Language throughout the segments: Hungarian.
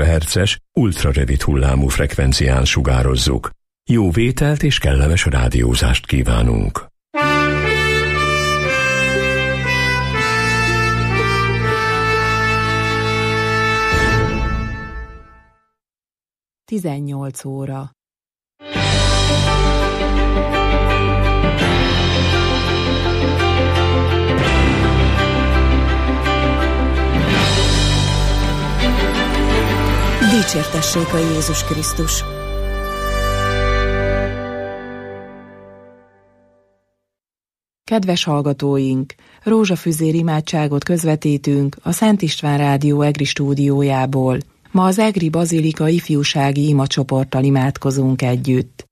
kHz-es ultrarövid hullámú frekvencián sugározzuk. Jó vételt és kellemes rádiózást kívánunk! Tizennyolc óra. Dicsértessék a Jézus Krisztus! Kedves hallgatóink! Rózsafüzér imádságot közvetítünk a Szent István Rádió EGRI stúdiójából. Ma az EGRI Bazilika ifjúsági imacsoporttal imádkozunk együtt.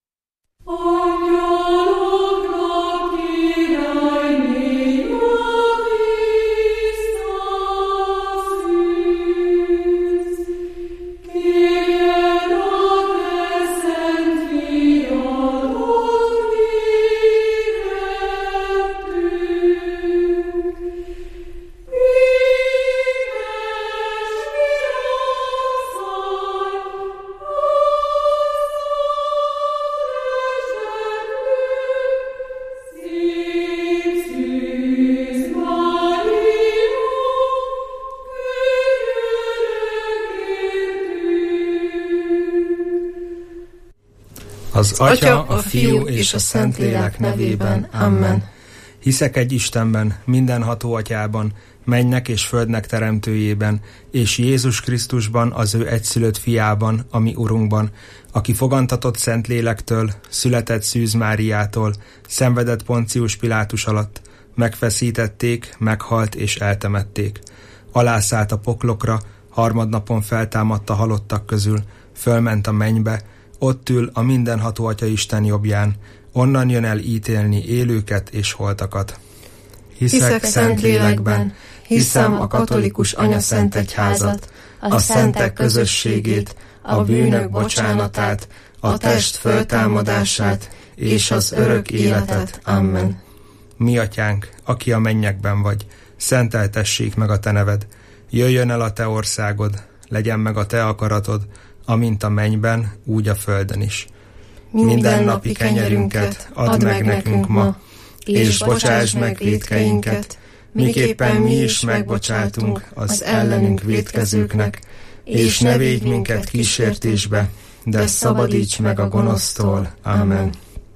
Az Atya, a Fiú és a Szentlélek nevében. Amen. Hiszek egy Istenben, mindenható Atyában, mennynek és földnek teremtőjében, és Jézus Krisztusban, az ő egyszülött fiában, a mi Urunkban, aki fogantatott Szentlélektől, született Szűz Máriától, szenvedett Poncius Pilátus alatt, megfeszítették, meghalt és eltemették. Alászállt a poklokra, harmadnapon feltámadt a halottak közül, fölment a mennybe, ott ül a mindenható Atya Isten jobbján, onnan jön el ítélni élőket és holtakat. Hiszek Szentlélekben, hiszem a katolikus anyaszentegyházat, a szentek közösségét, a bűnök bocsánatát, a test föltámadását és az örök életet. Amen. Mi Atyánk, aki a mennyekben vagy, szenteltessék meg a te neved, jöjjön el a te országod, legyen meg a te akaratod, amint a mennyben, úgy a földön is. Mindennapi kenyerünket add meg nekünk ma, és bocsásd meg vétkeinket, miképpen mi is megbocsátunk az ellenünk vétkezőknek, és ne védj minket kísértésbe, de szabadíts meg a gonosztól. Amen.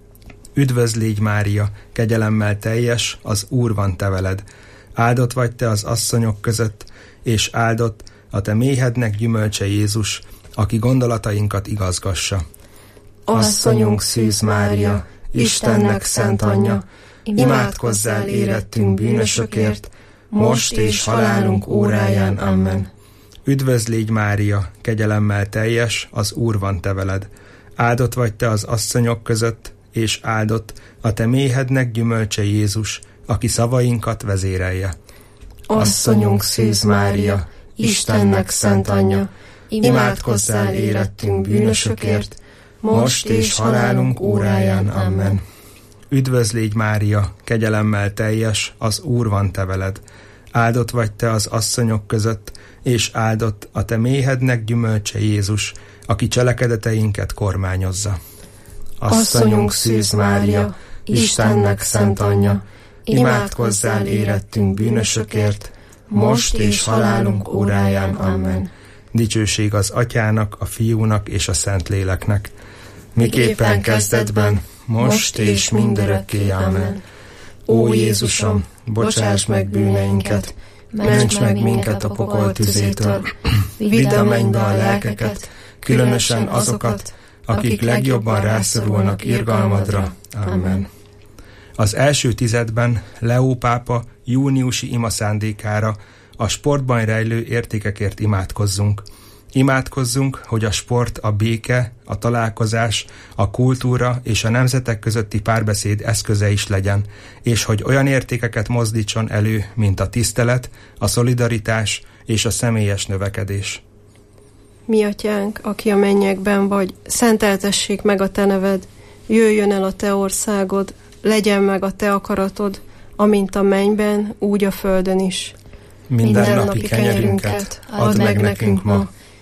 Üdvözl légy, Mária, kegyelemmel teljes, az Úr van te veled. Áldott vagy te az asszonyok között, és áldott a te méhednek gyümölcse Jézus, aki gondolatainkat igazgassa. Asszonyunk Szűz Mária, Istennek szent anyja, imádkozzál érettünk bűnösökért, most és halálunk óráján. Amen. Üdvözl légy, Mária, kegyelemmel teljes, az Úr van te veled. Áldott vagy te az asszonyok között, és áldott a te méhednek gyümölcse Jézus, aki szavainkat vezérelje. Asszonyunk Szűz Mária, Istennek szent anyja, imádkozzál érettünk bűnösökért, most és halálunk óráján. Amen. Üdvözl légy, Mária, kegyelemmel teljes, az Úr van te veled. Áldott vagy te az asszonyok között, és áldott a te méhednek gyümölcse Jézus, aki cselekedeteinket kormányozza. Asszonyunk Szűz Mária, Istennek szent anyja, imádkozzál érettünk bűnösökért, most és halálunk óráján. Amen. Dicsőség az Atyának, a Fiúnak és a Szentléleknek, miképpen kezdetben, most és mindörökké. Amen. Ó Jézusom, bocsáss meg bűneinket, ments meg minket a pokol tüzétől, vidd a mennybe a lelkeket, különösen azokat, akik legjobban rászorulnak irgalmadra. Amen. Az első tizedben Leó pápa júniusi imaszándékára a sportban rejlő értékekért imádkozzunk. Imádkozzunk, hogy a sport a béke, a találkozás, a kultúra és a nemzetek közötti párbeszéd eszköze is legyen, és hogy olyan értékeket mozdítson elő, mint a tisztelet, a szolidaritás és a személyes növekedés. Mi Atyánk, aki a mennyekben vagy, szenteltessék meg a te neved, jöjjön el a te országod, legyen meg a te akaratod, amint a mennyben, úgy a földön is. Mindennapi kenyerünket add meg nekünk ma,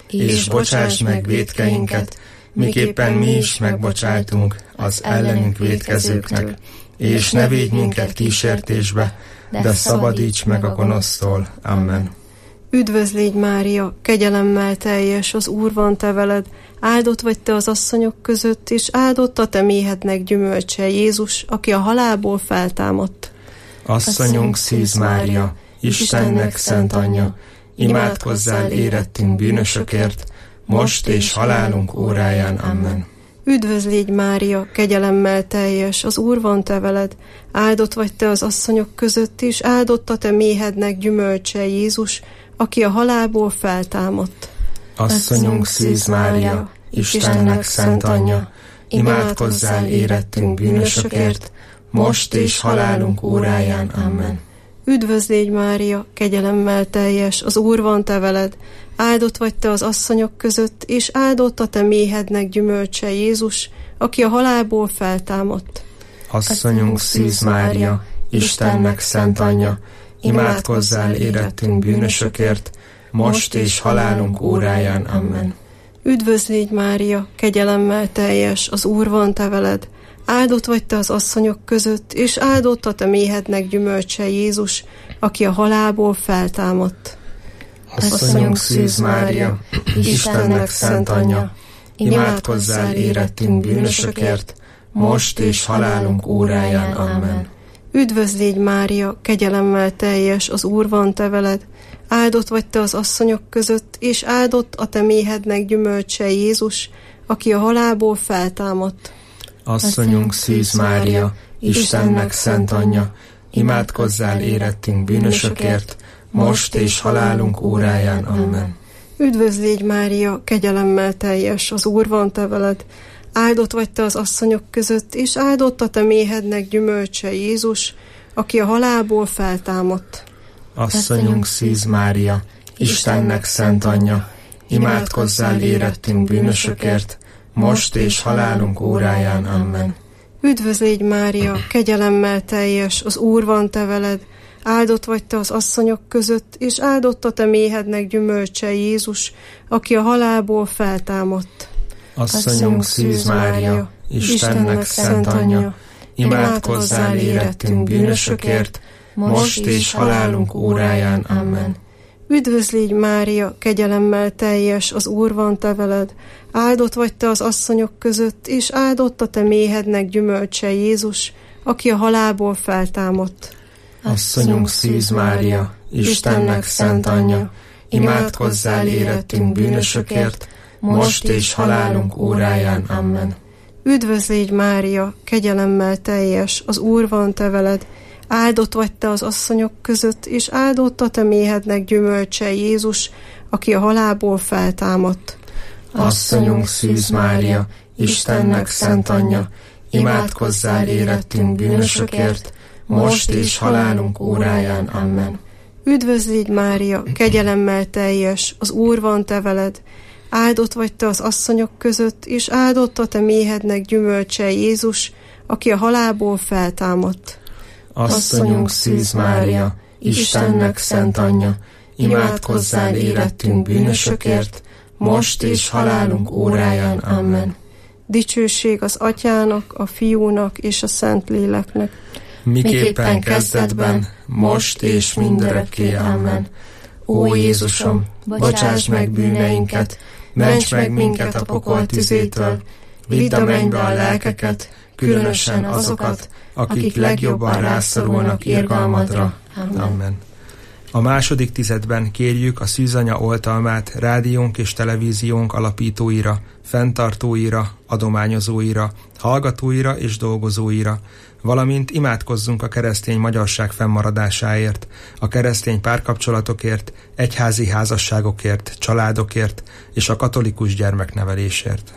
és bocsáss meg vétkeinket, miképpen mi is megbocsájtunk az ellenünk vétkezőknek, és ne védj minket kísértésbe, de szabadíts meg a gonosztól. Amen. Üdvözl légy, Mária, kegyelemmel teljes, az Úr van te veled, áldott vagy te az asszonyok között, és áldott a te méhednek gyümölcse, Jézus, aki a halálból feltámadt. Asszonyunk Szűz Mária, Istennek szent anyja, imádkozzál érettünk bűnösökért, most és halálunk óráján. Amen. Üdvözl légy, Mária, kegyelemmel teljes, az Úr van te veled, áldott vagy te az asszonyok között, és áldott a te méhednek gyümölcse, Jézus, aki a halálból feltámadt. Asszonyunk Szűz Mária, Istennek szent anyja, imádkozzál érettünk bűnösökért, most és halálunk óráján. Amen. Üdvözl légy, Mária, kegyelemmel teljes, az Úr van te veled, áldott vagy te az asszonyok között, és áldott a te méhednek gyümölcse, Jézus, aki a halálból feltámadt. Asszonyunk Szűz Mária, Istennek szent anyja, imádkozzál érettünk bűnösökért, most és halálunk óráján. Amen. Üdvözl légy, Mária, kegyelemmel teljes, az Úr van te veled, áldott vagy te az asszonyok között, és áldott a te méhednek gyümölcse, Jézus, aki a halálból feltámadt. Asszonyunk Szűz Mária, Istennek szent anyja, imádkozzál érettünk bűnösökért, most és halálunk óráján. Amen. Üdvözl légy, Mária, kegyelemmel teljes, az Úr van te veled, áldott vagy te az asszonyok között, és áldott a te méhednek gyümölcse, Jézus, aki a halálból feltámadt. Asszonyunk Szűz Mária, Istennek szent anyja, imádkozzál érettünk bűnösökért, most és halálunk óráján. Amen. Üdvözl légy, Mária, kegyelemmel teljes, az Úr van te veled, áldott vagy te az asszonyok között, és áldott a te méhednek gyümölcse, Jézus, aki a halálból feltámadt. Asszonyunk Szűz Mária, Istennek szent anyja, imádkozzál érettünk bűnösökért, most és halálunk óráján. Amen. Üdvözl légy, Mária, kegyelemmel teljes, az Úr van te veled, áldott vagy te az asszonyok között, és áldott a te méhednek gyümölcse, Jézus, aki a halálból feltámadt. Asszonyunk Szűz Mária, Istennek szent anyja, imádkozzál érettünk bűnösökért, most és halálunk óráján. Amen. Üdvözl légy, Mária, kegyelemmel teljes, az Úr van te veled, áldott vagy te az asszonyok között, és áldott a te méhednek gyümölcse, Jézus, aki a halálból feltámadt. Asszonyunk Szűz Mária, Istennek szent anyja, imádkozzál érettünk bűnösökért, most és halálunk óráján. Amen. Üdvözl légy, Mária, kegyelemmel teljes, az Úr van te veled, áldott vagy te az asszonyok között, és áldott a te méhednek gyümölcse, Jézus, aki a halálból feltámadt. Asszonyunk Szűz Mária, Istennek szent anyja, imádkozzál érettünk bűnösökért, most és halálunk óráján. Amen. Üdvözl légy, Mária, kegyelemmel teljes, az Úr van te veled, áldott vagy te az asszonyok között, és áldott a te méhednek gyümölcse, Jézus, aki a halálból feltámadt. Asszonyunk Szűz Mária, Istennek szent anyja, imádkozzál érettünk bűnösökért, most és halálunk óráján. Amen. Dicsőség az Atyának, a Fiúnak és a Szentléleknek, miképpen kezdetben, most és mindörökké. Amen. Ó Jézusom, bocsáss meg bűneinket, ments meg minket a pokol tüzétől, vidd a mennybe a lelkeket, különösen azokat, akik legjobban rászorulnak irgalmadra. Amen. A második tizedben kérjük a Szűzanya oltalmát rádiónk és televíziónk alapítóira, fenntartóira, adományozóira, hallgatóira és dolgozóira, valamint imádkozzunk a keresztény magyarság fennmaradásáért, a keresztény párkapcsolatokért, egyházi házasságokért, családokért és a katolikus gyermeknevelésért.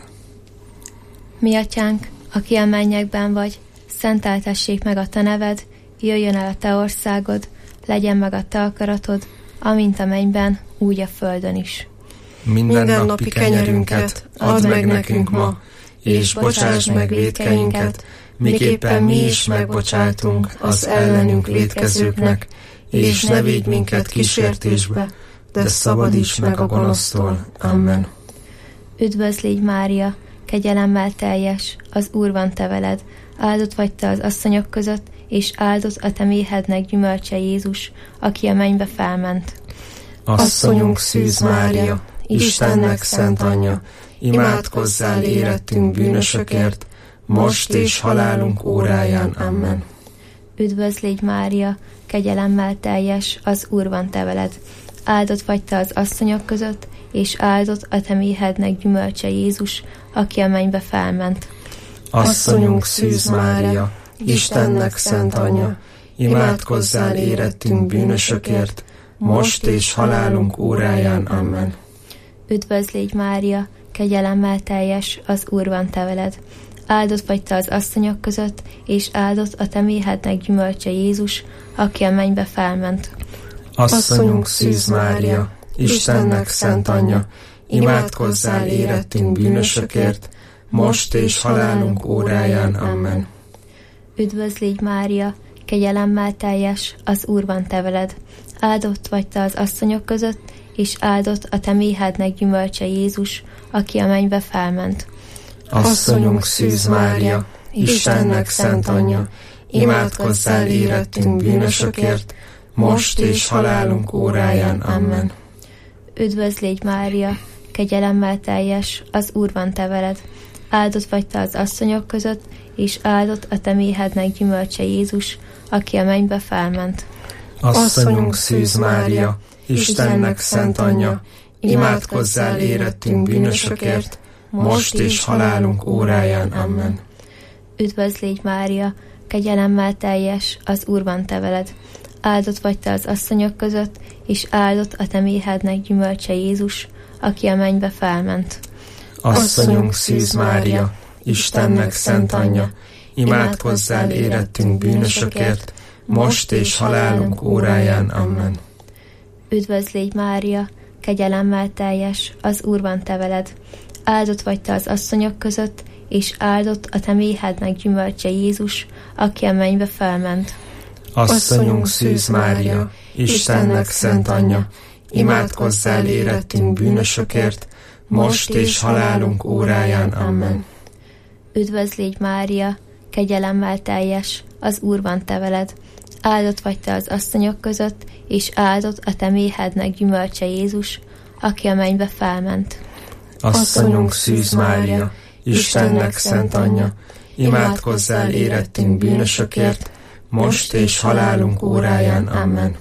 Mi atyánk, aki a mennyekben vagy, szenteltessék meg a te neved, jöjjön el a te országod, legyen meg a te akaratod, amint a mennyben, úgy a földön is. Minden napi kenyerünket add meg nekünk ma, és bocsáss meg vétkeinket, miképpen mi is megbocsátunk az ellenünk vétkezőknek, és ne védj minket kísértésbe, de szabadíts meg a gonosztól. Amen. Üdvözl légy, Mária, kegyelemmel teljes, az Úr van te veled, áldott vagy te az asszonyok között, és áldott a te méhednek gyümölcse Jézus, aki a mennybe felment. Asszonyunk Szűz Mária, Istennek szent anyja, imádkozzál érettünk bűnösökért, most és halálunk óráján. Amen. Üdvözl légy, Mária, kegyelemmel teljes, az Úr van te veled, áldott vagy te az asszonyok között, és áldott a te méhednek gyümölcse Jézus, aki a mennybe felment. Asszonyunk Szűz Mária, Istennek szent anyja, imádkozzál érettünk bűnösökért, most és halálunk óráján. Amen. Üdvözl légy, Mária, kegyelemmel teljes, az Úr van te veled, áldott vagy te az asszonyok között, és áldott a te méhednek gyümölcse Jézus, aki a mennybe felment. Asszonyunk Szűz Mária, Istennek szent anyja, imádkozzál érettünk bűnösökért, most és halálunk óráján. Amen. Üdvözl légy, Mária, kegyelemmel teljes, az Úr van te veled, áldott vagy te az asszonyok között, és áldott a te méhednek gyümölcse Jézus, aki a mennybe felment. Asszonyunk Szűz Mária, Istennek szent anyja, imádkozzál érettünk bűnösökért, most és halálunk óráján. Amen. Üdvözl légy, Mária, kegyelemmel teljes, az Úr van te veled, áldott vagy te az asszonyok között, és áldott a te méhednek gyümölcse Jézus, aki a mennybe felment. Asszonyunk Szűz Mária, Istennek szent anyja, imádkozzál érettünk bűnösökért, most és halálunk óráján. Amen. Üdvözl légy, Mária, kegyelemmel teljes, az Úr van te veled, áldott vagy te az asszonyok között, és áldott a te méhednek gyümölcse Jézus, aki a mennybe felment. Asszonyunk Szűz Mária, Istennek szent anyja, imádkozzál érettünk bűnösökért, most és halálunk óráján. Amen. Üdvözl légy, Mária, kegyelemmel teljes, az Úr van te veled, áldott vagy te az asszonyok között, és áldott a te méhednek gyümölcse Jézus, aki a mennybe felment. Asszonyunk Szűz Mária, Istennek szent anyja, imádkozzál érettünk bűnösökért, most és halálunk óráján. Amen. Üdvözl légy, Mária, kegyelemmel teljes, az Úr van te veled, áldott vagy te az asszonyok között, és áldott a te méhednek gyümölcse Jézus, aki a mennybe felment. Asszonyunk Szűz Mária, Istennek szent anyja, imádkozzál érettünk bűnösökért, most és halálunk óráján. Amen.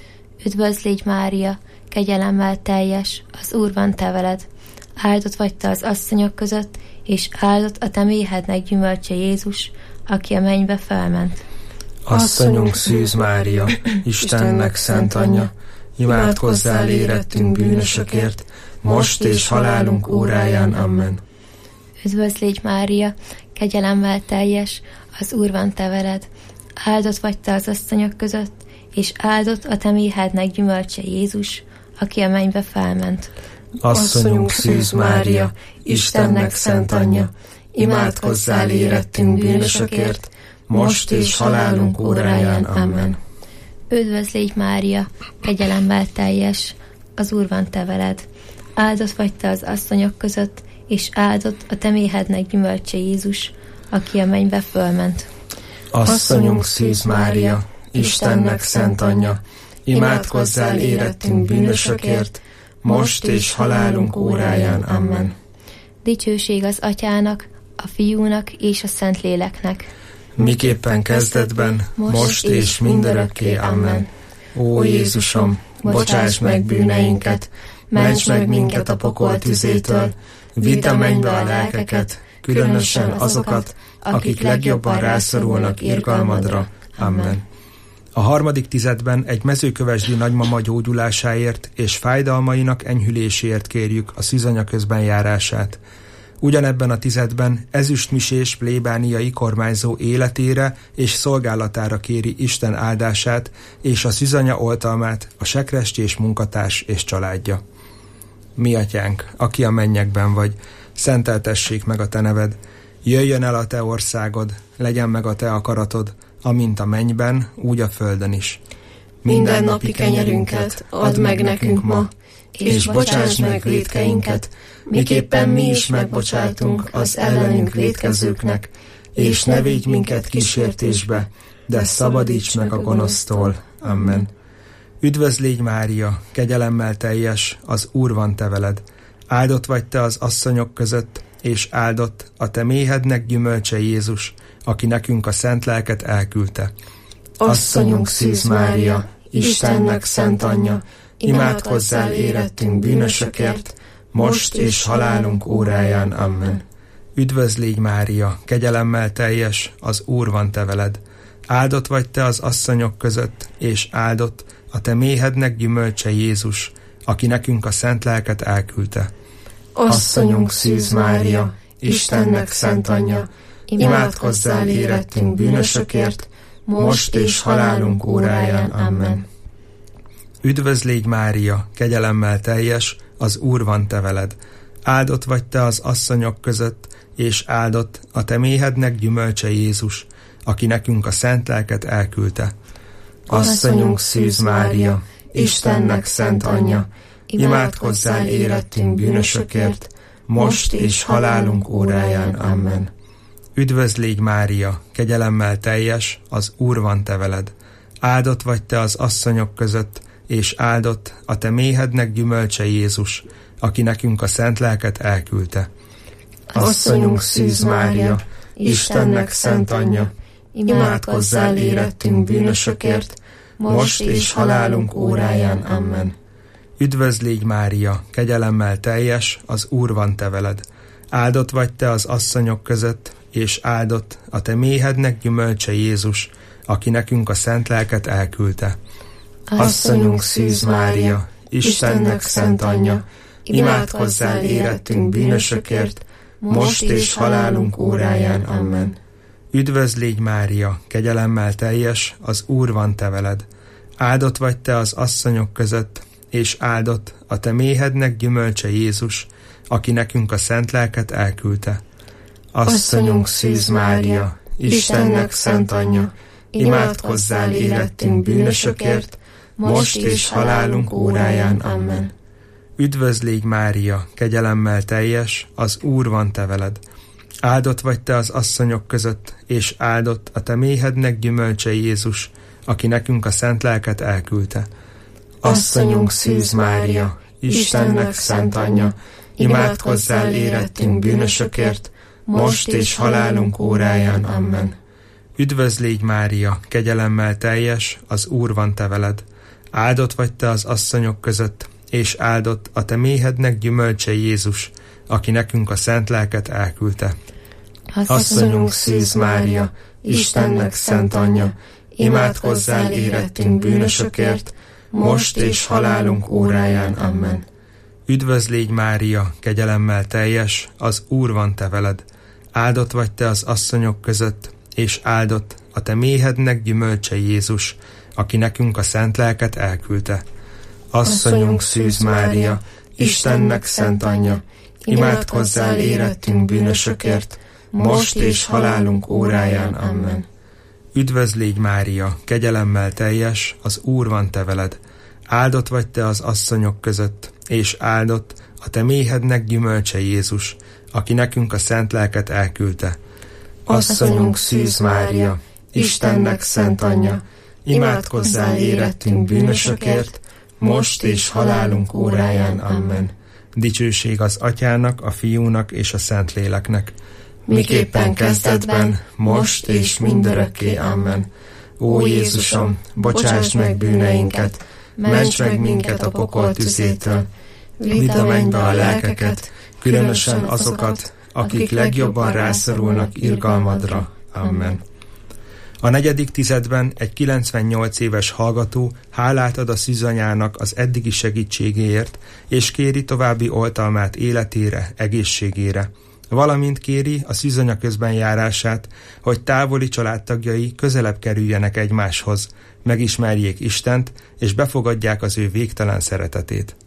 Üdvözl légy, Mária, kegyelemmel teljes, az Úr van te veled, áldott vagy te az asszonyok között, és áldott a te méhednek gyümölcse Jézus, aki a mennybe felment. Asszonyunk Szűz Mária, Istennek szent anyja, imádkozzál érettünk bűnösökért, most és halálunk óráján. Amen. Üdvözl légy, Mária, kegyelemmel teljes, az Úr van te veled, áldott vagy te az asszonyok között, és áldott a te méhednek gyümölcse Jézus, aki a mennybe felment. Asszonyunk Szűz Mária, Istennek szent anyja, imádkozzál érettünk bűnösökért, most és halálunk óráján. Amen. Üdvözl légy, Mária, kegyelemmel teljes, az Úr van te veled, áldott vagy te az asszonyok között, és áldott a te méhednek gyümölcse Jézus, aki a mennybe fölment. Asszonyunk Szűz Mária, Istennek szent anyja, imádkozzál érettünk bűnösökért, most és halálunk óráján. Amen. Dicsőség az Atyának, a Fiúnak és a Szentléleknek, miképpen kezdetben, most és mindörökké. Amen. Ó Jézusom, bocsáss meg bűneinket, ments meg minket a pokol tüzétől, vidd a mennybe a lelkeket, különösen azokat, akik legjobban rászorulnak irgalmadra. Amen. A harmadik tizedben egy mezőkövesdi nagymama gyógyulásáért és fájdalmainak enyhüléséért kérjük a szűzanya közben járását. Ugyanebben a tizedben ezüstmisés plébániai kormányzó életére és szolgálatára kéri Isten áldását és a szűzanya oltalmát a sekrestyés munkatárs és családja. Mi atyánk, aki a mennyekben vagy, szenteltessék meg a te neved, jöjjön el a te országod, legyen meg a te akaratod, amint a mennyben, úgy a földön is. Mindennapi kenyerünket add meg nekünk ma, és bocsáss meg vétkeinket, miképpen mi is megbocsájtunk az ellenünk vétkezőknek, és ne védj minket kísértésbe, de szabadíts meg a gonosztól. Amen. Üdvözl légy Mária, kegyelemmel teljes, az Úr van te veled. Áldott vagy te az asszonyok között, és áldott a te méhednek gyümölcse Jézus, aki nekünk a szent lelket elküldte. Asszonyunk Szűz Mária, Istennek szent anyja, imádkozzál érettünk bűnösökért, most és halálunk óráján. Amen. Üdvözl légy Mária, kegyelemmel teljes, az Úr van te veled. Áldott vagy te az asszonyok között, és áldott a te méhednek gyümölcse Jézus, aki nekünk a szent lelket elküldte. Asszonyunk Szűz Mária, Istennek szent anyja, imádkozzál érettünk bűnösökért, most és halálunk óráján. Amen. Üdvözl légy Mária, kegyelemmel teljes, az Úr van te veled. Áldott vagy te az asszonyok között, és áldott a te méhednek gyümölcse Jézus, aki nekünk a szent lelket elküldte. Asszonyunk Szűz Mária, Istennek szent anyja, imádkozzál érettünk bűnösökért, most és halálunk óráján. Amen. Üdvözl légy Mária, kegyelemmel teljes, az Úr van te veled. Áldott vagy te az asszonyok között, és áldott a te méhednek gyümölcse Jézus, aki nekünk a szent lelket elküldte. Asszonyunk Szűz Mária, Istennek szent anyja, imádkozzál érettünk bűnösökért, most és halálunk óráján. Amen. Üdvözl légy Mária, kegyelemmel teljes, az Úr van te veled. Áldott vagy te az asszonyok között, és áldott a te méhednek gyümölcse Jézus, aki nekünk a szent lelket elküldte. Asszonyunk Szűz Mária, Istennek szent anyja, imádkozzál érettünk bűnösökért, most és halálunk óráján. Amen. Üdvözl légy Mária, kegyelemmel teljes, az Úr van te veled. Áldott vagy te az asszonyok között, és áldott a te méhednek gyümölcse Jézus, aki nekünk a szent lelket elküldte. Asszonyunk Szűz Mária, Istennek szent anyja, imádkozzál érettünk bűnösökért, most és halálunk óráján. Amen. Üdvözl légy Mária, kegyelemmel teljes, az Úr van te veled. Áldott vagy te az asszonyok között, és áldott a te méhednek gyümölcse Jézus, aki nekünk a szent lelket elküldte. Asszonyunk Szűz Mária, Istennek szent anyja, imádkozzál érettünk bűnösökért, most és halálunk óráján. Amen. Üdvözl légy Mária, kegyelemmel teljes, az Úr van te veled. Áldott vagy te az asszonyok között, és áldott a te méhednek gyümölcse Jézus, aki nekünk a szent lelket elküldte. Asszonyunk Szűz Mária, Istennek szent anyja, imádkozzál érettünk bűnösökért, most és halálunk óráján. Amen. Üdvözl légy Mária, kegyelemmel teljes, az Úr van te veled. Áldott vagy te az asszonyok között, és áldott a te méhednek gyümölcse Jézus, aki nekünk a szent lelket elküldte. Asszonyunk Szűz Mária, Istennek szent anyja, imádkozzál érettünk bűnösökért, most és halálunk óráján. Amen. Üdvözl légy Mária, kegyelemmel teljes, az Úr van te veled. Áldott vagy te az asszonyok között, és áldott a te méhednek gyümölcse Jézus, aki nekünk a szent lelket elküldte. Asszonyunk Szűz Mária, Istennek szent anyja, imádkozzál érettünk bűnösökért, most és halálunk óráján. Amen. Dicsőség az Atyának, a Fiúnak és a Szentléleknek, miképpen kezdetben, most és mindörökké. Amen. Ó Jézusom, bocsáss meg bűneinket, ments meg minket a pokol tüzétől, vidd a mennybe a lelkeket, különösen azokat, akik legjobban rászorulnak irgalmadra. Amen. A negyedik tizedben egy 98 éves hallgató hálát ad a szűzanyának az eddigi segítségéért, és kéri további oltalmát életére, egészségére. Valamint kéri a szűzanya közben járását, hogy távoli családtagjai közelebb kerüljenek egymáshoz, megismerjék Istent, és befogadják az ő végtelen szeretetét.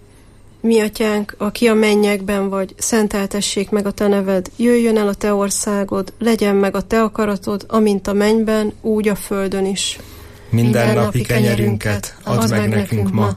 Mi atyánk, aki a mennyekben vagy, szenteltessék meg a te neved, jöjjön el a te országod, legyen meg a te akaratod, amint a mennyben, úgy a földön is. Mindennapi kenyerünket add meg nekünk ma,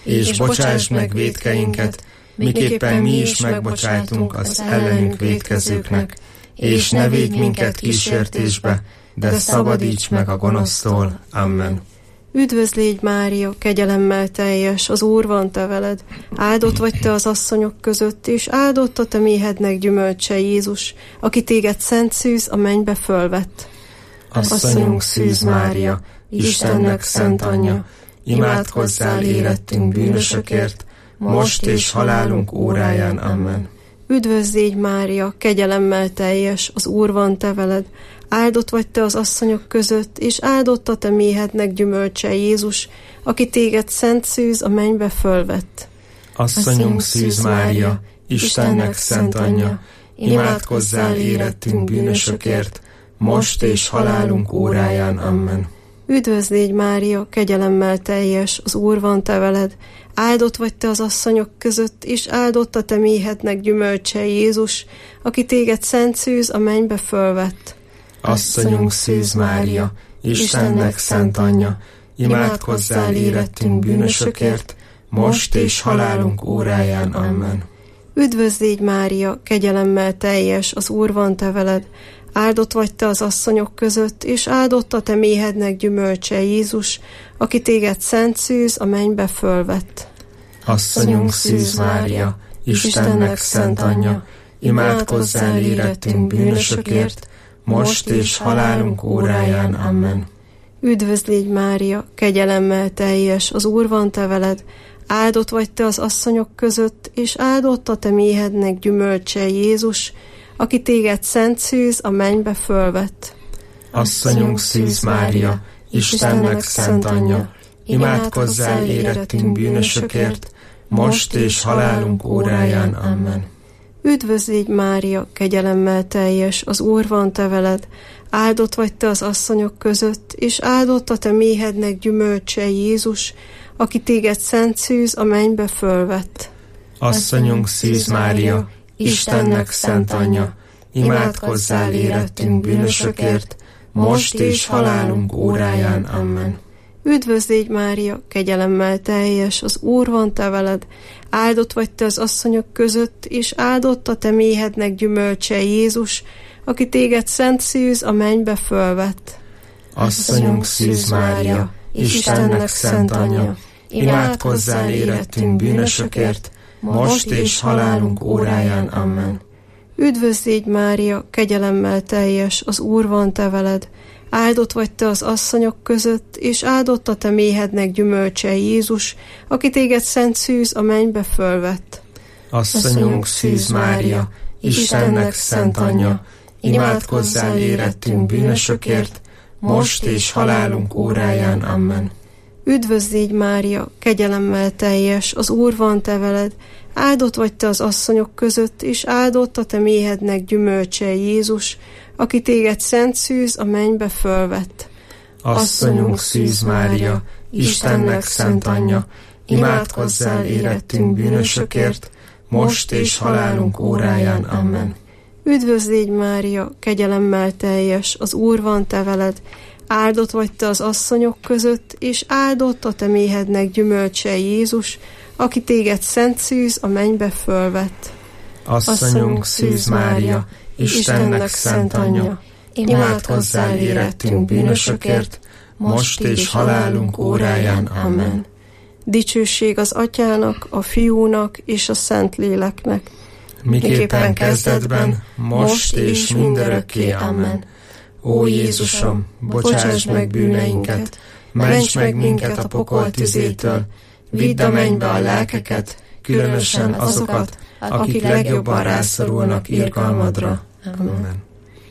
és bocsáss meg vétkeinket, miképpen mi is megbocsátunk az ellenünk vétkezőknek, és ne védj minket kísértésbe, de szabadíts meg a gonosztól. Amen. Üdvözl légy, Mária, kegyelemmel teljes, az Úr van te veled. Áldott vagy te az asszonyok között, és áldott a te méhednek gyümölcse, Jézus, aki téged szent szűz a mennybe fölvett. Asszonyunk Szűz Mária, Istennek szent anyja, imádkozzál érettünk bűnösökért, most és halálunk óráján. Amen. Üdvözl légy, Mária, kegyelemmel teljes, az Úr van te veled. Áldott vagy te az asszonyok között, és áldott a te méhednek gyümölcse, Jézus, aki téged szent szűz a mennybe fölvett. Asszonyunk Szűz Mária, Istennek szent anyja, imádkozzál érettünk bűnösökért, most és halálunk óráján. Amen. Üdvözl légy, Mária, kegyelemmel teljes, az Úr van te veled. Áldott vagy te az asszonyok között, és áldott a te méhednek gyümölcse, Jézus, aki téged szent szűz a mennybe fölvett. Asszonyunk Szűz Mária, Istennek szent anyja, imádkozzál érettünk bűnösökért, most és halálunk óráján. Amen. Üdvözl légy, Mária, kegyelemmel teljes, az Úr van te veled. Áldott vagy te az asszonyok között, és áldott a te méhednek gyümölcse, Jézus, aki téged szent szűz a mennybe fölvett. Asszonyunk Szűz Mária, Istennek szent anyja, imádkozzál érettünk bűnösökért, most és halálunk óráján. Amen. Üdvözl légy, Mária, kegyelemmel teljes, az Úr van te veled. Áldott vagy te az asszonyok között, és áldott a te méhednek gyümölcse, Jézus, aki téged szent szűz a mennybe fölvett. Asszonyunk Szűz Mária, Istennek szent anyja, imádkozzál érettünk bűnösökért, most és halálunk óráján. Amen. Üdvözl légy, Mária, kegyelemmel teljes, az Úr van te veled. Áldott vagy te az asszonyok között, és áldott a te méhednek gyümölcse, Jézus, aki téged szent szűz a mennybe fölvett. Asszonyunk Szűz Mária, Istennek szent anyja, imádkozzál érettünk bűnösökért, most és halálunk óráján. Amen. Üdvözl légy, Mária, kegyelemmel teljes, az Úr van te veled. Áldott vagy te az asszonyok között, és áldott a te méhednek gyümölcse, Jézus, aki téged szent szűz a mennybe fölvett. Asszonyunk Szűz Mária, Istennek szent anyja, imádkozzál érettünk bűnösökért, most és halálunk óráján. Amen. Üdvözl légy, Mária, kegyelemmel teljes, az Úr van te veled. Áldott vagy te az asszonyok között, és áldott a te méhednek gyümölcse, Jézus, aki téged szent szűz a mennybe fölvett. Asszonyunk Szűz Mária, Istennek szent anyja, imádkozzál érettünk bűnösökért, most és halálunk óráján. Amen. Üdvözl légy, Mária, kegyelemmel teljes, az Úr van te veled. Áldott vagy te az asszonyok között, és áldott a te méhednek gyümölcse, Jézus, aki téged szent szűz a mennybe fölvett. Asszonyunk Szűz Mária, Istennek szent anyja, imádkozzál érettünk bűnösökért, most és halálunk óráján. Amen. Üdvözl légy, Mária, kegyelemmel teljes, az Úr van te veled. Áldott vagy te az asszonyok között, és áldott a te méhednek gyümölcse, Jézus, aki téged szent szűz a mennybe fölvett. Asszonyunk Szűz Mária, Istennek szent anyja, imádkozzál érettünk bűnösökért, most és halálunk óráján. Amen. Dicsőség az Atyának, a Fiúnak és a Szentléleknek, miképpen kezdetben, most és mindörökké. Amen. Ó Jézusom, bocsáss meg bűneinket, ments meg minket a pokol tüzétől, vidd a mennybe a lelkeket, különösen azokat, akik legjobban rászorulnak irgalmadra. Amen.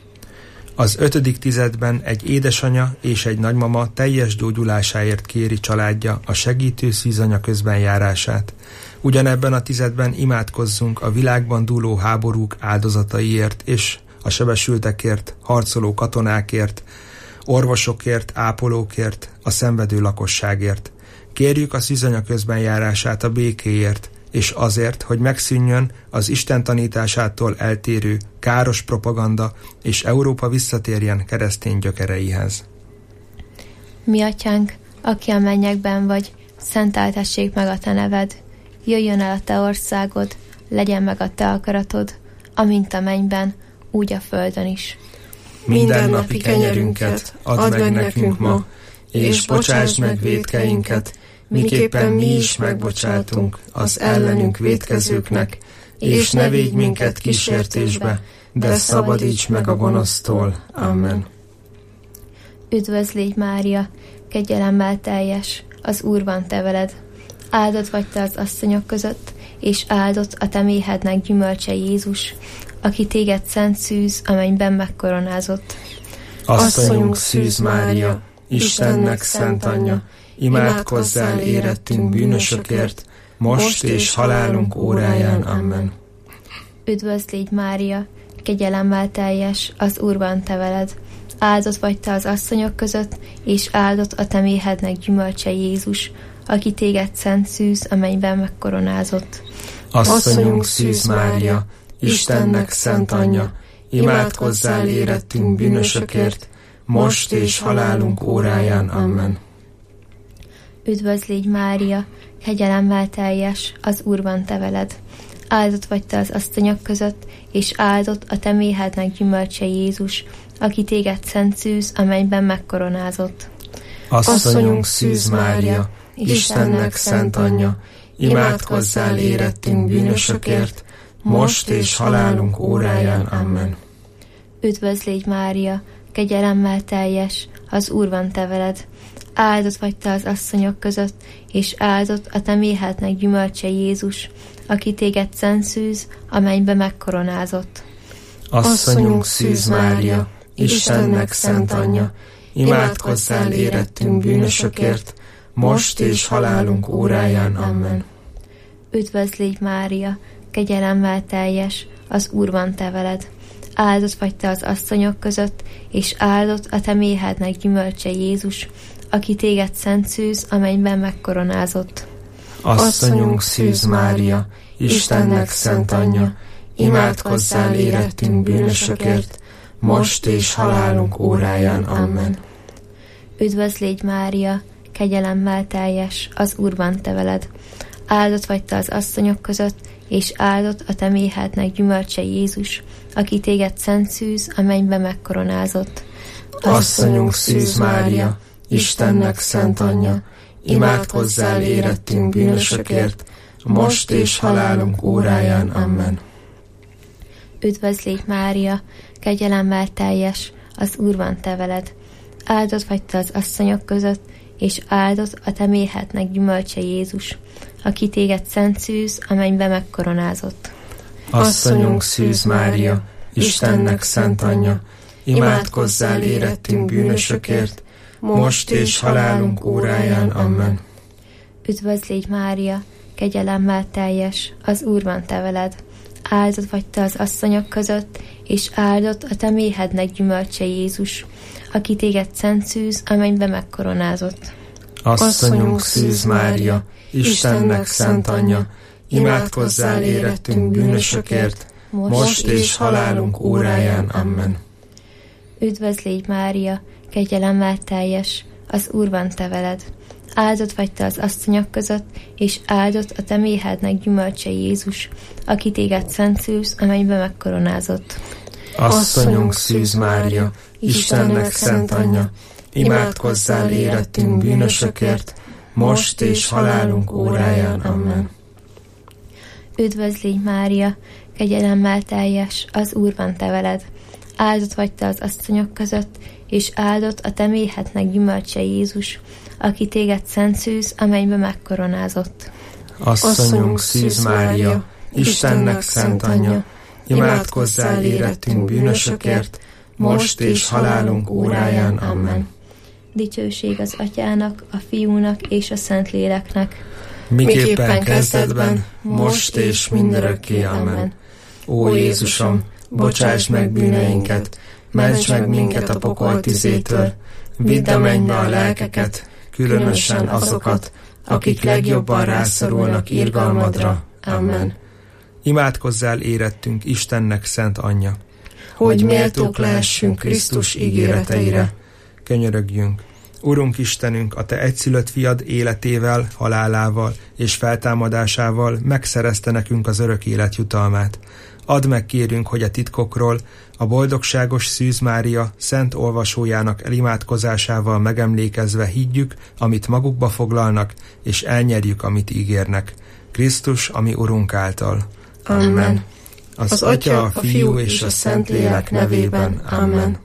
Az 5. tizedben egy édesanya és egy nagymama teljes gyógyulásáért kéri családja a segítő szűzanya közbenjárását. Ugyanebben a tizedben imádkozzunk a világban dúló háborúk áldozataiért és a sebesültekért, harcoló katonákért, orvosokért, ápolókért, a szenvedő lakosságért. Kérjük a szűzanya közbenjárását a békéért, és azért, hogy megszűnjön az Isten tanításától eltérő, káros propaganda, és Európa visszatérjen keresztény gyökereihez. Mi atyánk, aki a mennyekben vagy, szenteltessék meg a te neved, jöjjön el a te országod, legyen meg a te akaratod, amint a mennyben, úgy a földön is. Mindennapi kenyerünket add meg nekünk ma, és bocsásd meg vétkeinket, miképpen mi is megbocsátunk az ellenünk vétkezőknek, és ne védj minket kísértésbe, de szabadíts meg a gonosztól. Amen. Üdvözl légy, Mária, kegyelemmel teljes, az Úr van te veled. Áldott vagy te az asszonyok között, és áldott a te méhednek gyümölcse Jézus, aki téged szent szűz, a mennyben megkoronázott. Asszonyunk Szűz Mária, Istennek szent anyja, imádkozzál érettünk bűnösökért, most és halálunk óráján. Amen. Üdvözl légy, Mária, kegyelemmel teljes, az Úr van te veled. Áldott vagy te az asszonyok között, és áldott a te méhednek gyümölcse Jézus, aki téged szent szűz, a mennyben megkoronázott. Asszonyunk Szűz Mária, Istennek szent anyja, imádkozzál érettünk bűnösökért, most és halálunk óráján. Amen. Üdvözl légy, Mária, kegyelemmel teljes, az Úr van te veled. Áldott vagy te az asszonyok között, és áldott a te méhednek gyümölcse Jézus, aki téged szent szűz, a mennyben megkoronázott. Asszonyunk Szűz Mária, Istennek szent anyja, imádkozzál érettünk bűnösökért, most és halálunk óráján. Amen. Üdvözl légy, Mária, kegyelemmel teljes, az Úr van te veled. Áldott vagy te az asszonyok között, és áldott a te méhednek gyümölcse Jézus, aki téged szent szűz, a mennybe megkoronázott. Asszonyunk Szűz Mária, Istennek szent anyja, imádkozzál érettünk bűnösökért, most és halálunk óráján. Amen. Üdvözl légy, Mária, kegyelemmel teljes, az Úr van te veled. Áldott vagy te az asszonyok között, és áldott a te méhednek gyümölcse Jézus, aki téged szent szűz, a mennyben megkoronázott. Asszonyunk Szűz Mária, Istennek szent anyja, imádkozzál érettünk bűnösökért, most és halálunk óráján. Amen. Üdvözl légy, Mária, kegyelemmel teljes, az Úr van te veled. Áldott vagy te az asszonyok között, és áldott a te méhednek gyümölcse Jézus, aki téged szent szűz, a mennybe megkoronázott. Asszonyunk Szűz Mária, Istennek szent anyja, imádkozzál érettünk bűnösökért, most és halálunk óráján. Amen. Üdvözl légy, Mária, kegyelemmel teljes, az Úr van te veled. Áldott vagy te az asszonyok között, és áldott a te méhednek gyümölcse Jézus, aki téged szent szűz, a mennybe megkoronázott. Asszonyunk Szűz Mária, Istennek szent anyja, imádkozzál érettünk bűnösökért, most és halálunk óráján. Amen. Üdvözl légy, Mária, kegyelemmel teljes, az Úr van te veled. Áldott vagy te az asszonyok között, és áldott a te méhednek gyümölcse Jézus, aki téged szent szűz, a mennybe megkoronázott. Asszonyunk Szűz Mária, Istennek szent anyja, imádkozzál érettünk bűnösökért, most és halálunk óráján. Amen. Üdvözl légy, Mária, kegyelemmel teljes, az Úr van te veled. Áldott vagy te az asszonyok között, és áldott a te méhednek gyümölcse Jézus, aki téged szent szűz, a mennybe megkoronázott. Asszonyunk Szűz Mária, Istennek szent anyja, imádkozzál érettünk bűnösökért, most és halálunk óráján. Amen. Üdvözl légy, Mária, kegyelemmel teljes, az Úr van te veled. Áldott vagy te az asszonyok között, és áldott a te méhednek gyümölcse Jézus, aki téged szent szűz, a mennybe megkoronázott. Asszonyunk Szűz Mária, Istennek szent anyja, imádkozzál érettünk bűnösökért, most és halálunk óráján. Amen. Dicsőség az Atyának, a Fiúnak és a Szentléleknek, miképpen kezdetben, most és mindörökké. Amen. Ó Jézusom, bocsáss meg bűneinket, ments meg minket a pokol tüzétől, vidd a mennybe a lelkeket, különösen azokat, akik legjobban rászorulnak irgalmadra. Amen. Imádkozzál érettünk Istennek szent anyja, hogy méltók lehessünk Krisztus ígéreteire. Könyörögjünk. Urunk Istenünk, a Te egyszülött fiad életével, halálával és feltámadásával megszerezte nekünk az örök élet jutalmát. Add meg, kérünk, hogy a titkokról a boldogságos Szűz Mária szent olvasójának elimádkozásával megemlékezve higgyük, amit magukba foglalnak, és elnyerjük, amit ígérnek. Krisztus, ami Urunk által. Amen. Az Atya, a Fiú és a Szentlélek nevében. Amen.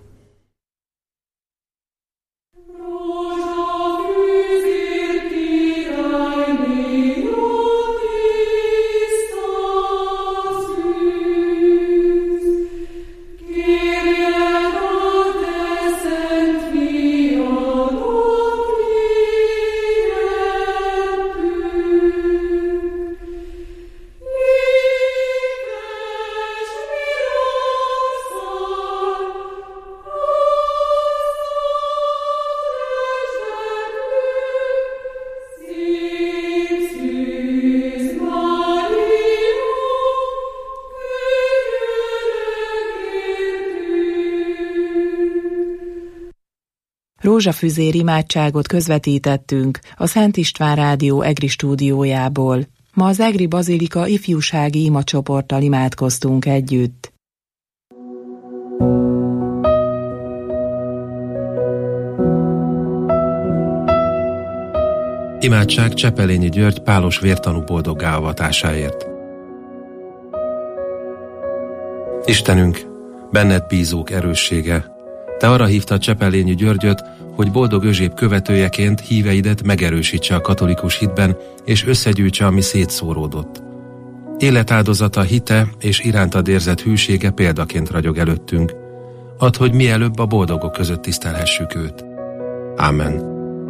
Rózsafüzér imádságot közvetítettünk a Szent István Rádió EGRI stúdiójából. Ma az EGRI Bazilika ifjúsági imacsoporttal imádkoztunk együtt. Imádság Csepelényi György pálos vértanú boldoggá avatásáért. Istenünk, benned bízók erőssége, Te arra hívtad Csepelényi Györgyöt, hogy boldog Özséb követőjeként híveidet megerősítse a katolikus hitben, és összegyűjtse, ami szétszóródott. Életáldozata, hite és irántad érzett hűsége példaként ragyog előttünk. Add, hogy mielőbb a boldogok között tisztelhessük őt. Ámen.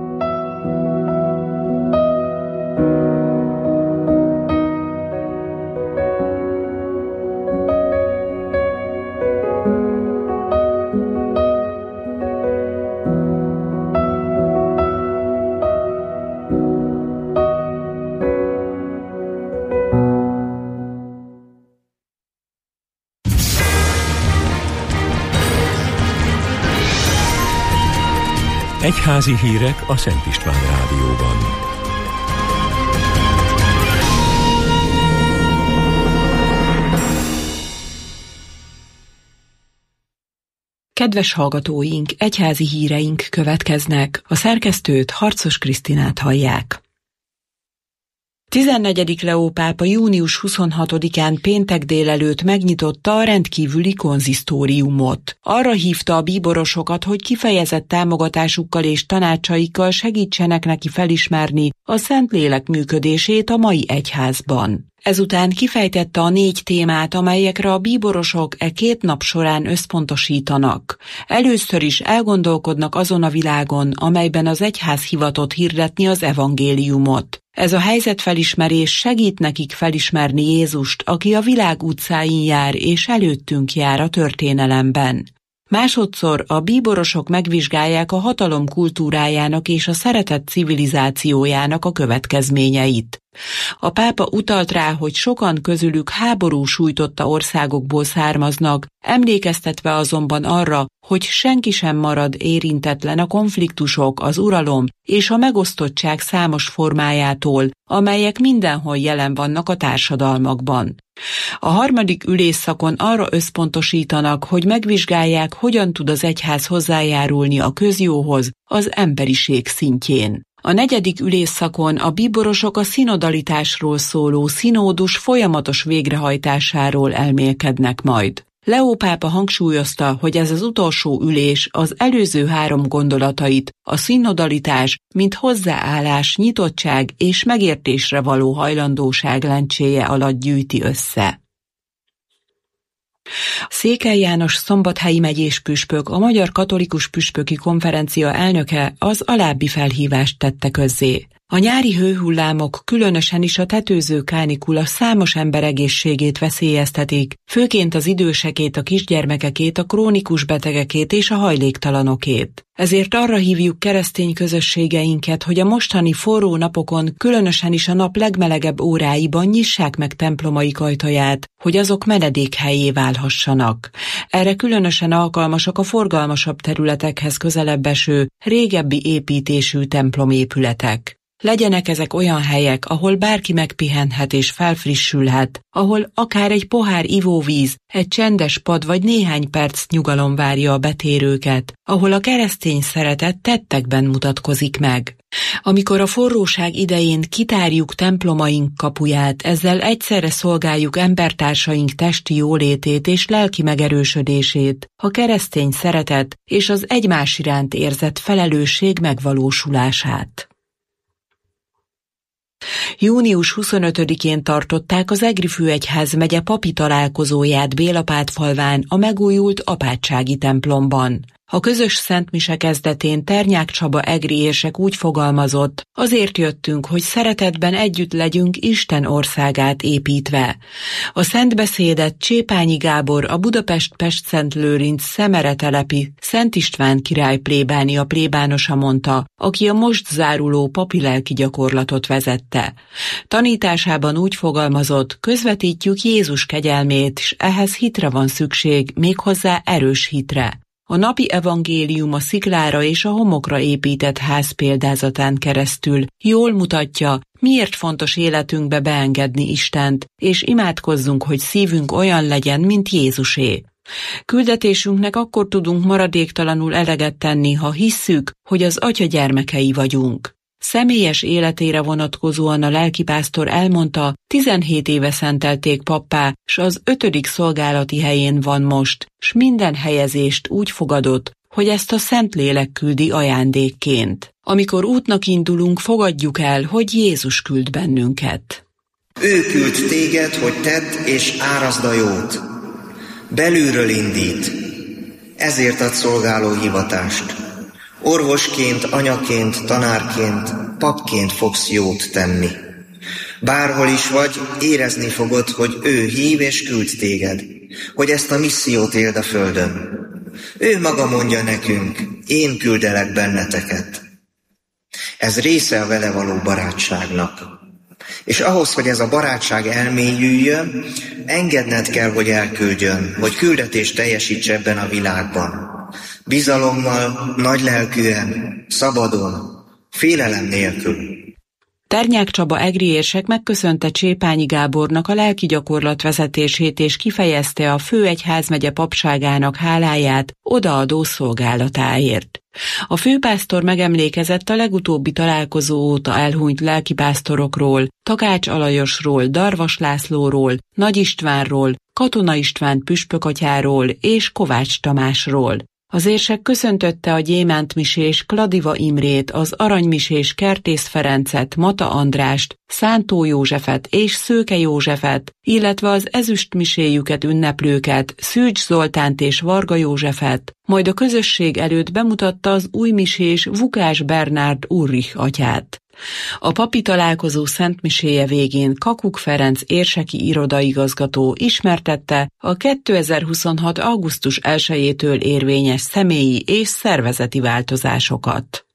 Egyházi hírek a Szent István Rádióban. Kedves hallgatóink, egyházi híreink következnek. A szerkesztőt, Harcos Krisztinát hallják. 14. Leó pápa június 26-án péntek délelőtt megnyitotta a rendkívüli konzisztóriumot. Arra hívta a bíborosokat, hogy kifejezett támogatásukkal és tanácsaikkal segítsenek neki felismerni a Szentlélek működését a mai egyházban. Ezután kifejtette a 4 témát, amelyekre a bíborosok 2 nap során összpontosítanak. Először is elgondolkodnak azon a világon, amelyben az egyház hivatott hirdetni az evangéliumot. Ez a helyzetfelismerés segít nekik felismerni Jézust, aki a világ utcáin jár és előttünk jár a történelemben. Másodszor a bíborosok megvizsgálják a hatalom kultúrájának és a szeretet civilizációjának a következményeit. A pápa utalt rá, hogy sokan közülük háború sújtotta országokból származnak, emlékeztetve azonban arra, hogy senki sem marad érintetlen a konfliktusok, az uralom és a megosztottság számos formájától, amelyek mindenhol jelen vannak a társadalmakban. A 3. ülésszakon arra összpontosítanak, hogy megvizsgálják, hogyan tud az egyház hozzájárulni a közjóhoz az emberiség szintjén. A 4. ülésszakon a bíborosok a szinodalitásról szóló szinódus folyamatos végrehajtásáról elmélkednek majd. Leó pápa hangsúlyozta, hogy ez az utolsó ülés az előző 3 gondolatait, a szinodalitás, mint hozzáállás, nyitottság és megértésre való hajlandóság lencséje alatt gyűjti össze. Székely János szombathelyi megyés püspök, a Magyar Katolikus Püspöki Konferencia elnöke az alábbi felhívást tette közzé. A nyári hőhullámok, különösen is a tetőző kánikula számos ember egészségét veszélyeztetik, főként az idősekét, a kisgyermekekét, a krónikus betegekét és a hajléktalanokét. Ezért arra hívjuk keresztény közösségeinket, hogy a mostani forró napokon, különösen is a nap legmelegebb óráiban nyissák meg templomaik ajtaját, hogy azok menedékhelyé válhassanak. Erre különösen alkalmasak a forgalmasabb területekhez közelebb eső, régebbi építésű templomépületek. Legyenek ezek olyan helyek, ahol bárki megpihenhet és felfrissülhet, ahol akár egy pohár ivóvíz, egy csendes pad vagy néhány perc nyugalom várja a betérőket, ahol a keresztény szeretet tettekben mutatkozik meg. Amikor a forróság idején kitárjuk templomaink kapuját, ezzel egyszerre szolgáljuk embertársaink testi jólétét és lelki megerősödését, a keresztény szeretet és az egymás iránt érzett felelősség megvalósulását. Június 25-én tartották az Egri főegyházmegye papi találkozóját Bélapátfalván a megújult apátsági templomban. A közös szentmise kezdetén Ternyák Csaba egri érsek úgy fogalmazott: azért jöttünk, hogy szeretetben együtt legyünk Isten országát építve. A szentbeszédet Csépányi Gábor, a Budapest-Pestszentlőrinc Szemere telepi Szent István király plébánia plébánosa mondta, aki a most záruló papi lelki gyakorlatot vezette. Tanításában úgy fogalmazott: közvetítjük Jézus kegyelmét, s ehhez hitre van szükség, méghozzá erős hitre. A napi evangélium a sziklára és a homokra épített ház példázatán keresztül jól mutatja, miért fontos életünkbe beengedni Istent, és imádkozzunk, hogy szívünk olyan legyen, mint Jézusé. Küldetésünknek akkor tudunk maradéktalanul eleget tenni, ha hisszük, hogy az Atya gyermekei vagyunk. Személyes életére vonatkozóan a lelkipásztor elmondta, 17 éve szentelték pappá, s az 5. szolgálati helyén van most, s minden helyezést úgy fogadott, hogy ezt a Szentlélek küldi ajándékként. Amikor útnak indulunk, fogadjuk el, hogy Jézus küld bennünket. Ő küld téged, hogy tedd és árazd a jót. Belülről indít, ezért ad szolgáló hivatást. Orvosként, anyaként, tanárként, papként fogsz jót tenni. Bárhol is vagy, érezni fogod, hogy ő hív és küld téged, hogy ezt a missziót éld a földön. Ő maga mondja nekünk, én küldelek benneteket. Ez része a vele való barátságnak. És ahhoz, hogy ez a barátság elmélyüljön, engedned kell, hogy elküldjön, hogy küldetést teljesíts ebben a világban. Bizalommal, nagylelkűen, szabadon, félelem nélkül. Ternyák Csaba egri érsek megköszönte Csépányi Gábornak a lelki gyakorlat vezetését és kifejezte a főegyházmegye papságának háláját odaadó szolgálatáért. A főpásztor megemlékezett a legutóbbi találkozó óta elhunyt lelkipásztorokról, Takács Alajosról, Darvas Lászlóról, Nagy Istvánról, Katona István püspökatyáról és Kovács Tamásról. Az érsek köszöntötte a gyémántmisés Kladiva Imrét, az aranymisés Kertész Ferencet, Mata Andrást, Szántó Józsefet és Szőke Józsefet, illetve az ezüstmiséjüket ünneplőket, Szűcs Zoltánt és Varga Józsefet, majd a közösség előtt bemutatta az új misés Vukás Bernárd Ulrich atyát. A papi találkozó szentmiséje végén Kakuk Ferenc érseki irodaigazgató ismertette a 2026. augusztus 1-től érvényes személyi és szervezeti változásokat.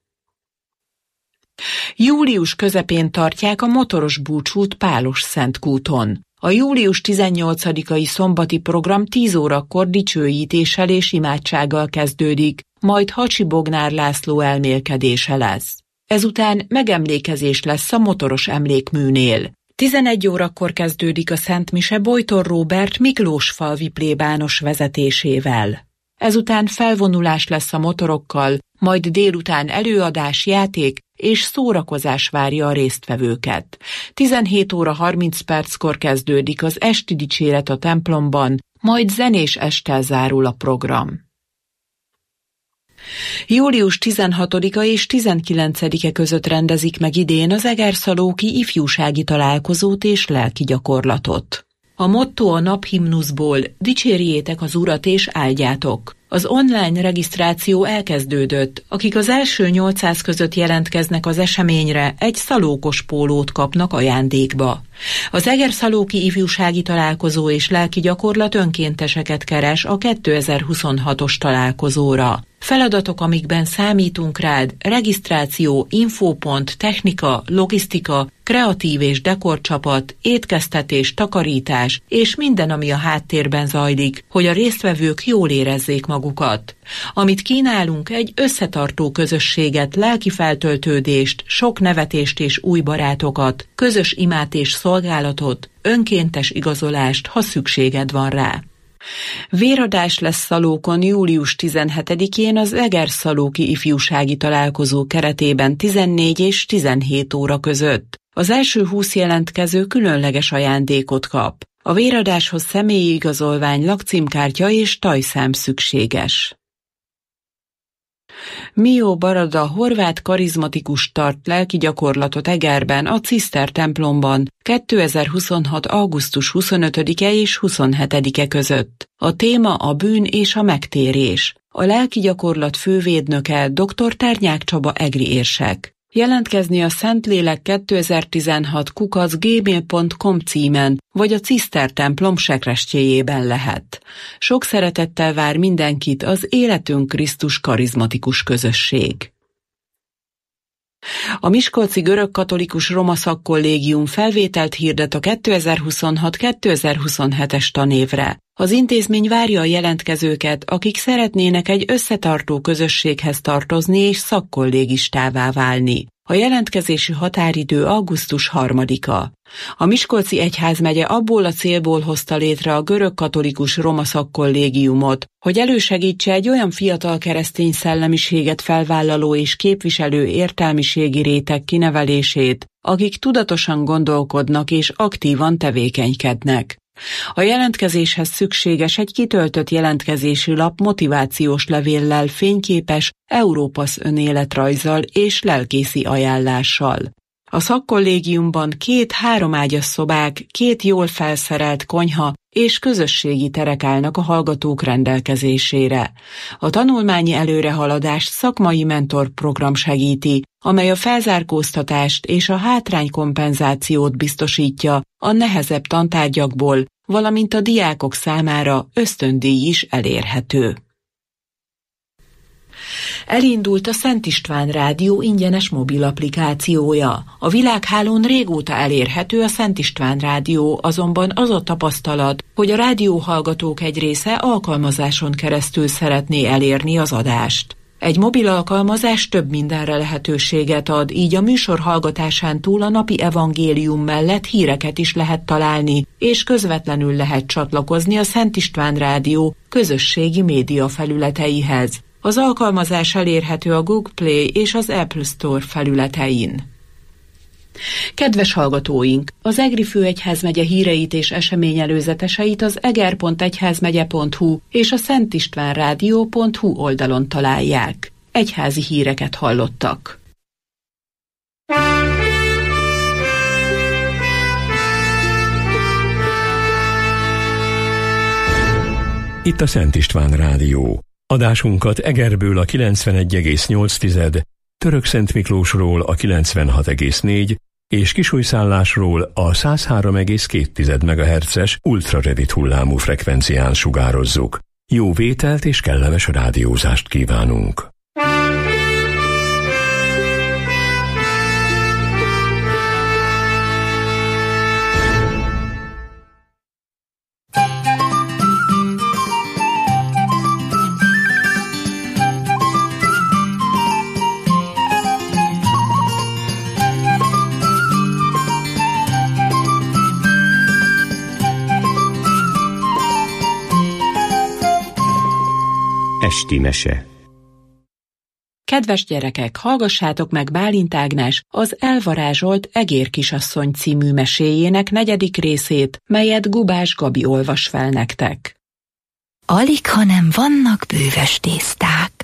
Július közepén tartják a motoros búcsút Pálos-Szentkúton. A július 18-ai szombati program 10 órakor dicsőítéssel és imádsággal kezdődik, majd Hacsi Bognár László elmélkedése lesz. Ezután megemlékezés lesz a motoros emlékműnél. 11 órakor kezdődik a szentmise Bojtor Róbert miklósfalvi plébános vezetésével. Ezután felvonulás lesz a motorokkal, majd délután előadás, játék és szórakozás várja a résztvevőket. 17 óra 30 perckor kezdődik az esti dicséret a templomban, majd zenés esttel zárul a program. Július 16-a és 19-e között rendezik meg idén az egerszalóki ifjúsági találkozót és lelki gyakorlatot. A motto a naphimnuszból: dicsérjétek az Urat és áldjátok. Az online regisztráció elkezdődött. Akik az első 800 között jelentkeznek az eseményre, egy szalókos pólót kapnak ajándékba. Az Egerszalóki ifjúsági találkozó és lelki gyakorlat önkénteseket keres a 2026-os találkozóra. Feladatok, amikben számítunk rád: regisztráció, infópont, technika, logisztika, kreatív és dekorcsapat, étkeztetés, takarítás és minden, ami a háttérben zajlik, hogy a résztvevők jól érezzék magukat. Amit kínálunk, egy összetartó közösséget, lelki feltöltődést, sok nevetést és új barátokat, közös imát és szolgálatot, önkéntes igazolást, ha szükséged van rá. Véradás lesz Szalókon július 17-én az Egerszalóki ifjúsági találkozó keretében 14 és 17 óra között. Az első 20 jelentkező különleges ajándékot kap. A véradáshoz személyi igazolvány, lakcímkártya és tajszám szükséges. Mió Barada horvát karizmatikus tart lelki gyakorlatot Egerben, a Ciszter templomban 2026. augusztus 25-e és 27-e között. A téma a bűn és a megtérés. A lelki gyakorlat fővédnöke dr. Ternyák Csaba egri érsek. Jelentkezni a Szentlélek 2016 @gmail.com címen, vagy a Ciszter templom sekrestjéjében lehet. Sok szeretettel vár mindenkit az Életünk Krisztus karizmatikus közösség. A Miskolci Görögkatolikus Roma Szakkollégium felvételt hirdet a 2026-2027-es tanévre. Az intézmény várja a jelentkezőket, akik szeretnének egy összetartó közösséghez tartozni és szakkollégistává válni. A jelentkezési határidő augusztus 3-a. A Miskolci Egyházmegye abból a célból hozta létre a Görögkatolikus Roma Szakkollégiumot, hogy elősegítse egy olyan fiatal keresztény szellemiséget felvállaló és képviselő értelmiségi réteg kinevelését, akik tudatosan gondolkodnak és aktívan tevékenykednek. A jelentkezéshez szükséges egy kitöltött jelentkezési lap motivációs levéllel, fényképes Európasz önéletrajzzal és lelkészi ajánlással. A szakkollégiumban 2 3-ágyas szobák, 2 jól felszerelt konyha és közösségi terek állnak a hallgatók rendelkezésére. A tanulmányi előrehaladást szakmai mentorprogram segíti, amely a felzárkóztatást és a hátránykompenzációt biztosítja a nehezebb tantárgyakból, valamint a diákok számára ösztöndíj is elérhető. Elindult a Szent István Rádió ingyenes mobil applikációja. A világhálón régóta elérhető a Szent István Rádió, azonban az a tapasztalat, hogy a rádióhallgatók egy része alkalmazáson keresztül szeretné elérni az adást. Egy mobil alkalmazás több mindenre lehetőséget ad, így a műsor hallgatásán túl a napi evangélium mellett híreket is lehet találni, és közvetlenül lehet csatlakozni a Szent István Rádió közösségi média felületeihez. Az alkalmazás elérhető a Google Play és az Apple Store felületein. Kedves hallgatóink! Az Egri főegyházmegye híreit és eseményelőzeteseit az eger.egyházmegye.hu és a szentistvánrádió.hu oldalon találják. Egyházi híreket hallottak. Itt a Szent István Rádió. Adásunkat Egerből a 91,8, Törökszent Miklósról a 96,4 és Kisújszállásról a 103,2 MHz-es ultrarövid hullámú frekvencián sugározzuk. Jó vételt és kellemes rádiózást kívánunk! Esti mese. Kedves gyerekek, hallgassátok meg Bálint Ágnes az Elvarázsolt Egérkisasszony című meséjének 4. részét, melyet Gubás Gabi olvas fel nektek. Alighanem vannak bőves tészták.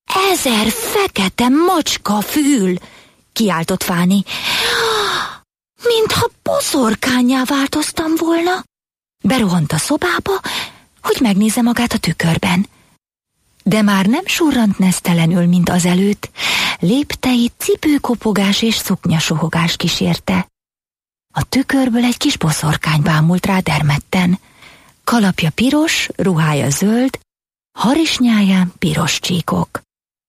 1000 fekete macska fül, kiáltott Fáni. mintha boszorkánnyá változtam volna. Berohant a szobába, hogy megnézze magát a tükörben. De már nem surrant nesztelenül, mint azelőtt, lépteit cipőkopogás és szuknyasohogás kísérte. A tükörből egy kis boszorkány bámult rá dermedten. Kalapja piros, ruhája zöld, harisnyáján piros csíkok.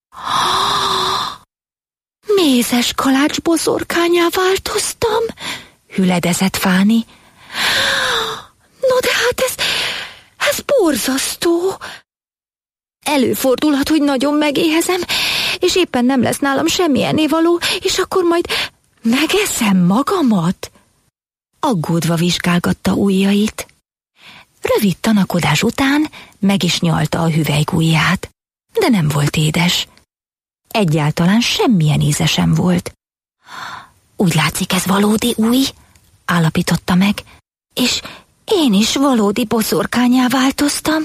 Mézes kalács boszorkánnyá változtam, hüledezett Fáni. No de hát ez borzasztó. Előfordulhat, hogy nagyon megéhezem, és éppen nem lesz nálam semmi ennivaló, és akkor majd megeszem magamat. Aggódva vizsgálgatta ujjait. Rövid tanakodás után meg is nyalta a hüvelykujját, de nem volt édes. Egyáltalán semmilyen íze sem volt. Úgy látszik, ez valódi új, állapította meg, és én is valódi boszorkánnyá változtam.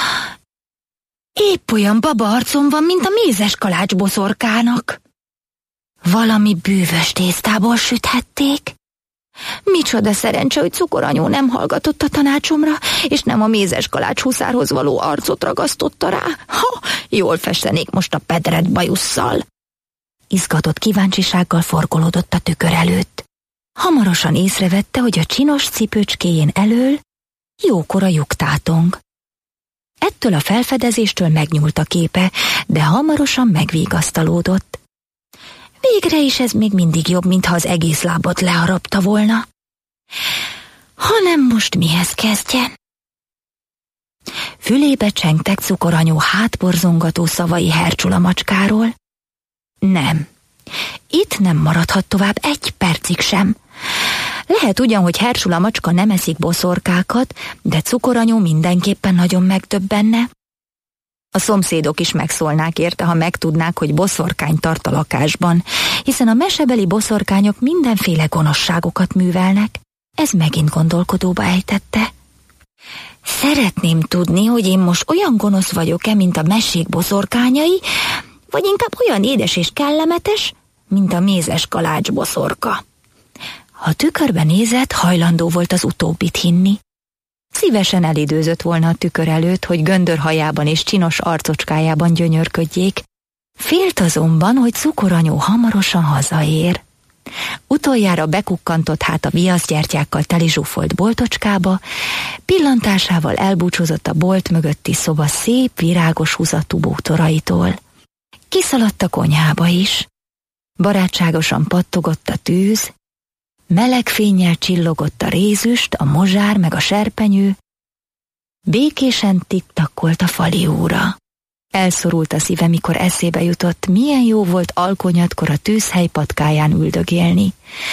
Épp olyan baba arcom van, mint a mézes kalács boszorkának. Valami bűvös tésztából süthették. Micsoda szerencse, hogy cukoranyó nem hallgatott a tanácsomra, és nem a mézes kalács huszárhoz való arcot ragasztotta rá. Ha, jól festenék most a pedred bajusszal. Izgatott kíváncsisággal forgolódott a tükör előtt. Hamarosan észrevette, hogy a csinos cipőcskéjén elől jókora lyuktátong. Ettől a felfedezéstől megnyúlt a képe, de hamarosan megvigasztalódott. Végre is ez még mindig jobb, mintha az egész lábot leharapta volna. Hanem most mihez kezdjen? Fülébe csengtek cukoranyó hátborzongató szavai Hercsula macskáról. Nem, itt nem maradhat tovább egy percig sem. Lehet ugyan, hogy Hercsula macska nem eszik boszorkákat, de cukoranyó mindenképpen nagyon megdöbbenne. A szomszédok is megszólnák érte, ha megtudnák, hogy boszorkány tart a lakásban, hiszen a mesebeli boszorkányok mindenféle gonoszságokat művelnek. Ez megint gondolkodóba ejtette. Szeretném tudni, hogy én most olyan gonosz vagyok-e, mint a mesék boszorkányai, vagy inkább olyan édes és kellemetes, mint a mézes kalács boszorka. Ha tükörbe nézett, hajlandó volt az utóbbit hinni. Szívesen elidőzött volna a tükör előtt, hogy göndörhajában és csinos arcocskájában gyönyörködjék. Félt azonban, hogy cukoranyó hamarosan hazaér. Utoljára bekukkantott hát a viaszgyertyákkal teli zsúfolt boltocskába, pillantásával elbúcsúzott a bolt mögötti szoba szép, virágos húzatú bútoraitól. Kiszaladt a konyhába is. Barátságosan pattogott a tűz, meleg fénnyel csillogott a rézüst, a mozsár meg a serpenyő, békésen tiktakkolt a fali óra. Elszorult a szíve, mikor eszébe jutott, milyen jó volt alkonyatkor a tűzhely patkáján üldögélni.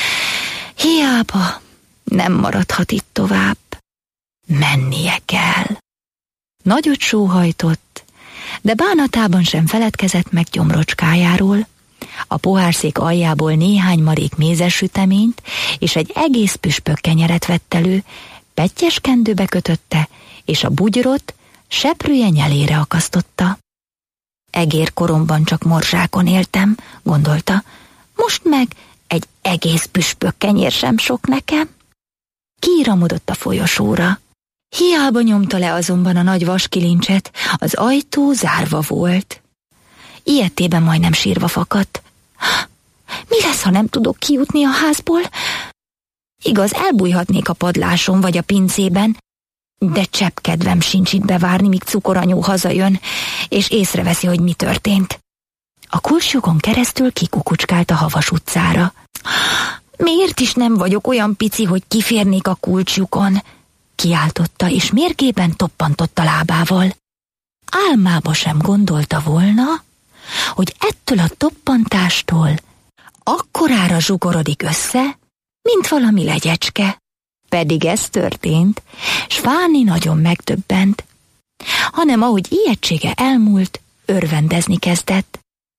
Hiába nem maradhat itt tovább. Mennie kell. Nagyot sóhajtott, de bánatában sem feledkezett meg gyomrocskájáról. A pohárszék aljából néhány marék mézes süteményt és egy egész püspök kenyeret vett elő, pettyeskendőbe kötötte, és a bugyrot seprűje nyelére akasztotta. Egérkoromban csak morzsákon éltem, gondolta, most meg egy egész püspök kenyér sem sok nekem. Kiiramodott a folyosóra. Hiába nyomta le azonban a nagy vaskilincset, az ajtó zárva volt. Ilyettében majdnem sírva fakadt. Mi lesz, ha nem tudok kijutni a házból? Igaz, elbújhatnék a padláson vagy a pincében, de csepp kedvem sincs itt bevárni, míg cukoranyó hazajön, és észreveszi, hogy mi történt. A kulcslyukon keresztül kikukucskált a Havas utcára. Miért is nem vagyok olyan pici, hogy kiférnék a kulcslyukon? Kiáltotta, és mérgében toppantott a lábával. Álmába sem gondolta volna, hogy ettől a toppantástól akkorára zsugorodik össze, mint valami legyecske. Pedig ez történt, s Fáni nagyon megdöbbent. Hanem ahogy ijegysége elmúlt, örvendezni kezdett.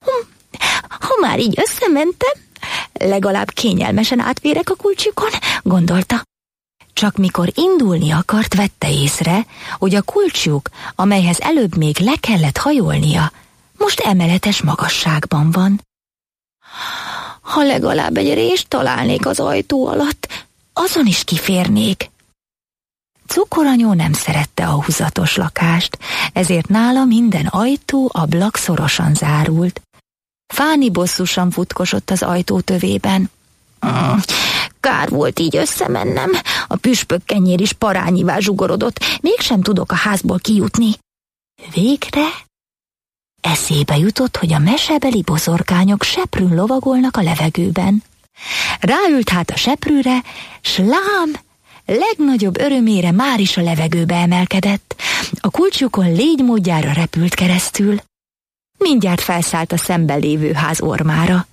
Ha már így összementem, legalább kényelmesen átvérek a kulcsukon, gondolta. Csak mikor indulni akart, vette észre, hogy a kulcsuk, amelyhez előbb még le kellett hajolnia, most emeletes magasságban van. Ha legalább egy rést találnék az ajtó alatt, azon is kiférnék. Cukoranyó nem szerette a húzatos lakást, ezért nála minden ajtó, ablak szorosan zárult. Fáni bosszusan futkosott az ajtó tövében. Kár volt így összemennem, a püspökkenyér is parányivá zsugorodott, mégsem tudok a házból kijutni. Végre eszébe jutott, hogy a mesebeli boszorkányok seprűn lovagolnak a levegőben. Ráült hát a seprűre, s lám, legnagyobb örömére már is a levegőbe emelkedett. A kulcsukon légymódjára repült keresztül. Mindjárt felszállt a szemben lévő ház ormára.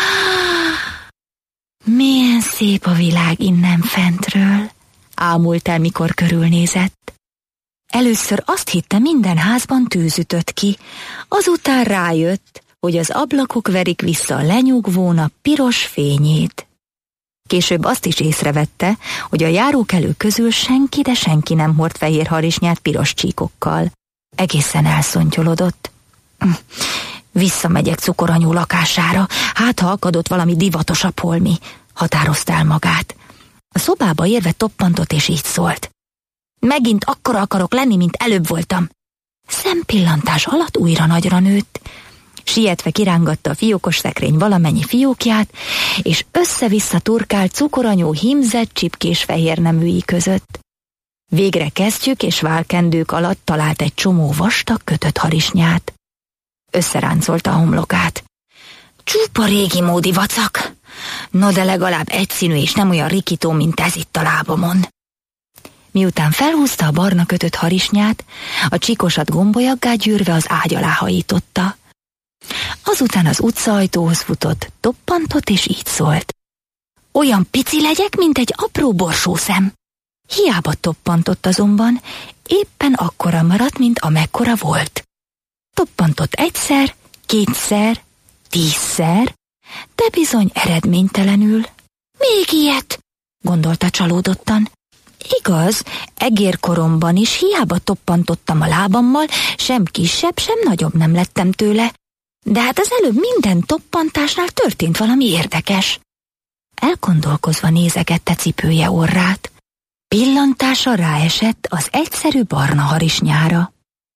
Milyen szép a világ innen fentről, ámult el, mikor körülnézett. Először azt hitte, minden házban tűz ütött ki, azután rájött, hogy az ablakok verik vissza a lenyugvó nap piros fényét. Később azt is észrevette, hogy a járókelő közül senki, de senki nem hord fehér harisnyát piros csíkokkal. Egészen elszontyolodott. Visszamegyek Cukoranyó lakására, hát ha akadott valami divatosabb holmi, határozta el magát. A szobába érve toppantott és így szólt. Megint akkora akarok lenni, mint előbb voltam. Szempillantás alatt újra nagyra nőtt. Sietve kirángatta a fiókos szekrény valamennyi fiókját, és össze-vissza turkált Cukoranyó hímzett csipkés fehér neműi között. Végre kesztyűk és válkendők alatt talált egy csomó vastag kötött harisnyát. Összeráncolta a homlokát. Csupa régi módi vacak. No, de legalább egyszínű és nem olyan rikító, mint ez itt a lábamon. Miután felhúzta a barna kötött harisnyát, a csíkosat gombolyaggá gyűrve az ágy alá hajította. Azután az utcaajtóhoz futott, toppantott és így szólt. Olyan pici legyek, mint egy apró borsószem. Hiába toppantott azonban, éppen akkora maradt, mint amekkora volt. Toppantott egyszer, kétszer, 10-szer, de bizony eredménytelenül. Még ilyet, gondolta csalódottan. Igaz, egérkoromban is hiába toppantottam a lábammal, sem kisebb, sem nagyobb nem lettem tőle, de hát az előbb minden toppantásnál történt valami érdekes. Elgondolkozva nézegette cipője orrát. Pillantása ráesett az egyszerű barna harisnyára.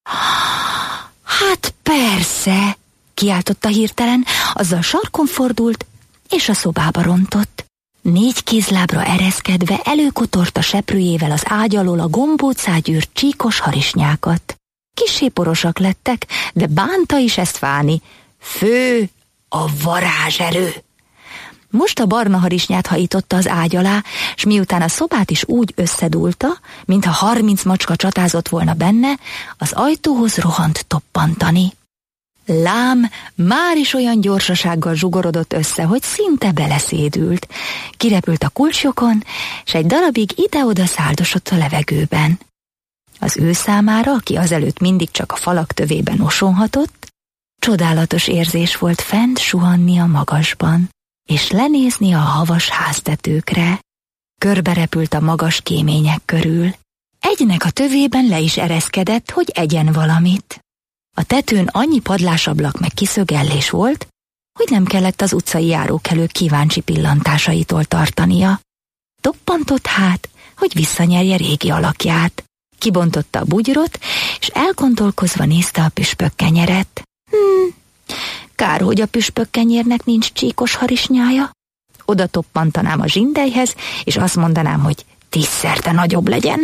Hát persze, kiáltotta hirtelen, azzal sarkon fordult, és a szobába rontott. 4 kézlábra ereszkedve előkotorta seprűjével az ágy alól a gombócá gyűrt csíkos harisnyákat. Kissé porosak lettek, de bánta is ezt Fáni. Fő a varázserő! Most a barna harisnyát hajította az ágy alá, s miután a szobát is úgy összedúlta, mintha 30 macska csatázott volna benne, az ajtóhoz rohant toppantani. Lám már is olyan gyorsasággal zsugorodott össze, hogy szinte beleszédült. Kirepült a kulcsokon, s egy darabig ide-oda száldosott a levegőben. Az ő számára, aki azelőtt mindig csak a falak tövében osonhatott, csodálatos érzés volt fent suhanni a magasban, és lenézni a havas háztetőkre. Körberepült a magas kémények körül. Egynek a tövében le is ereszkedett, hogy egyen valamit. A tetőn annyi padlásablak meg kiszögellés volt, hogy nem kellett az utcai járókelők kíváncsi pillantásaitól tartania. Toppantott hát, hogy visszanyerje régi alakját. Kibontotta a bugyrot, és elgondolkozva nézte a püspökkenyeret. Kár, hogy a püspökkenyérnek nincs csíkos harisnyája. Oda toppantanám a zsindelyhez, és azt mondanám, hogy 10-szerte nagyobb legyen.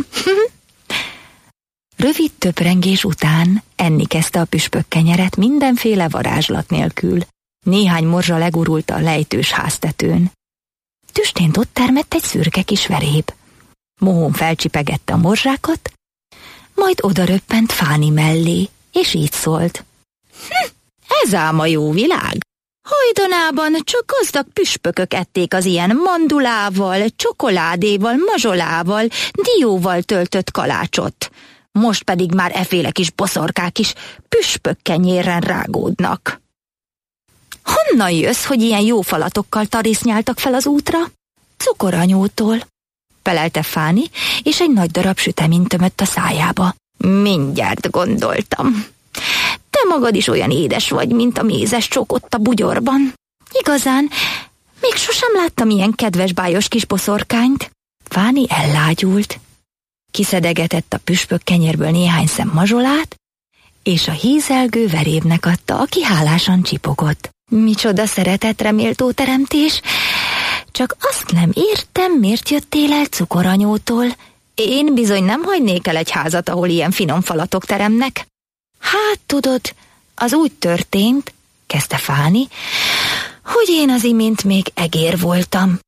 Rövid töprengés után enni kezdte a püspökkenyeret mindenféle varázslat nélkül. Néhány morzsa legurult a lejtős háztetőn. Tüstént ott termett egy szürke kis veréb. Mohón felcsipegette a morzsákat, majd odaröppent Fáni mellé, és így szólt. Ez ám a jó világ. Hajdanában csak gazdag püspökök ették az ilyen mandulával, csokoládéval, mazsolával, dióval töltött kalácsot. Most pedig már efféle kis boszorkák is püspökkenyéren rágódnak. Honnan jössz, hogy ilyen jó falatokkal tarisznyáltak fel az útra? Cukoranyótól, felelte Fáni, és egy nagy darab süteményt tömött a szájába. Mindjárt gondoltam. Te magad is olyan édes vagy, mint a mézes csokott a bugyorban. Igazán, Még sosem láttam ilyen kedves bájos kis boszorkányt. Fáni ellágyult. Kiszedegetett a püspök kenyérből néhány szem mazsolát, és a hízelgő Verébnek adta, aki hálásan csipogott. Micsoda szeretetre méltó teremtés! Csak azt nem értem, miért jöttél el cukoranyótól. Én bizony nem hagynék el egy házat, ahol ilyen finom falatok teremnek. Hát tudod, az úgy történt, kezdte Fáni, hogy én az imént még egér voltam.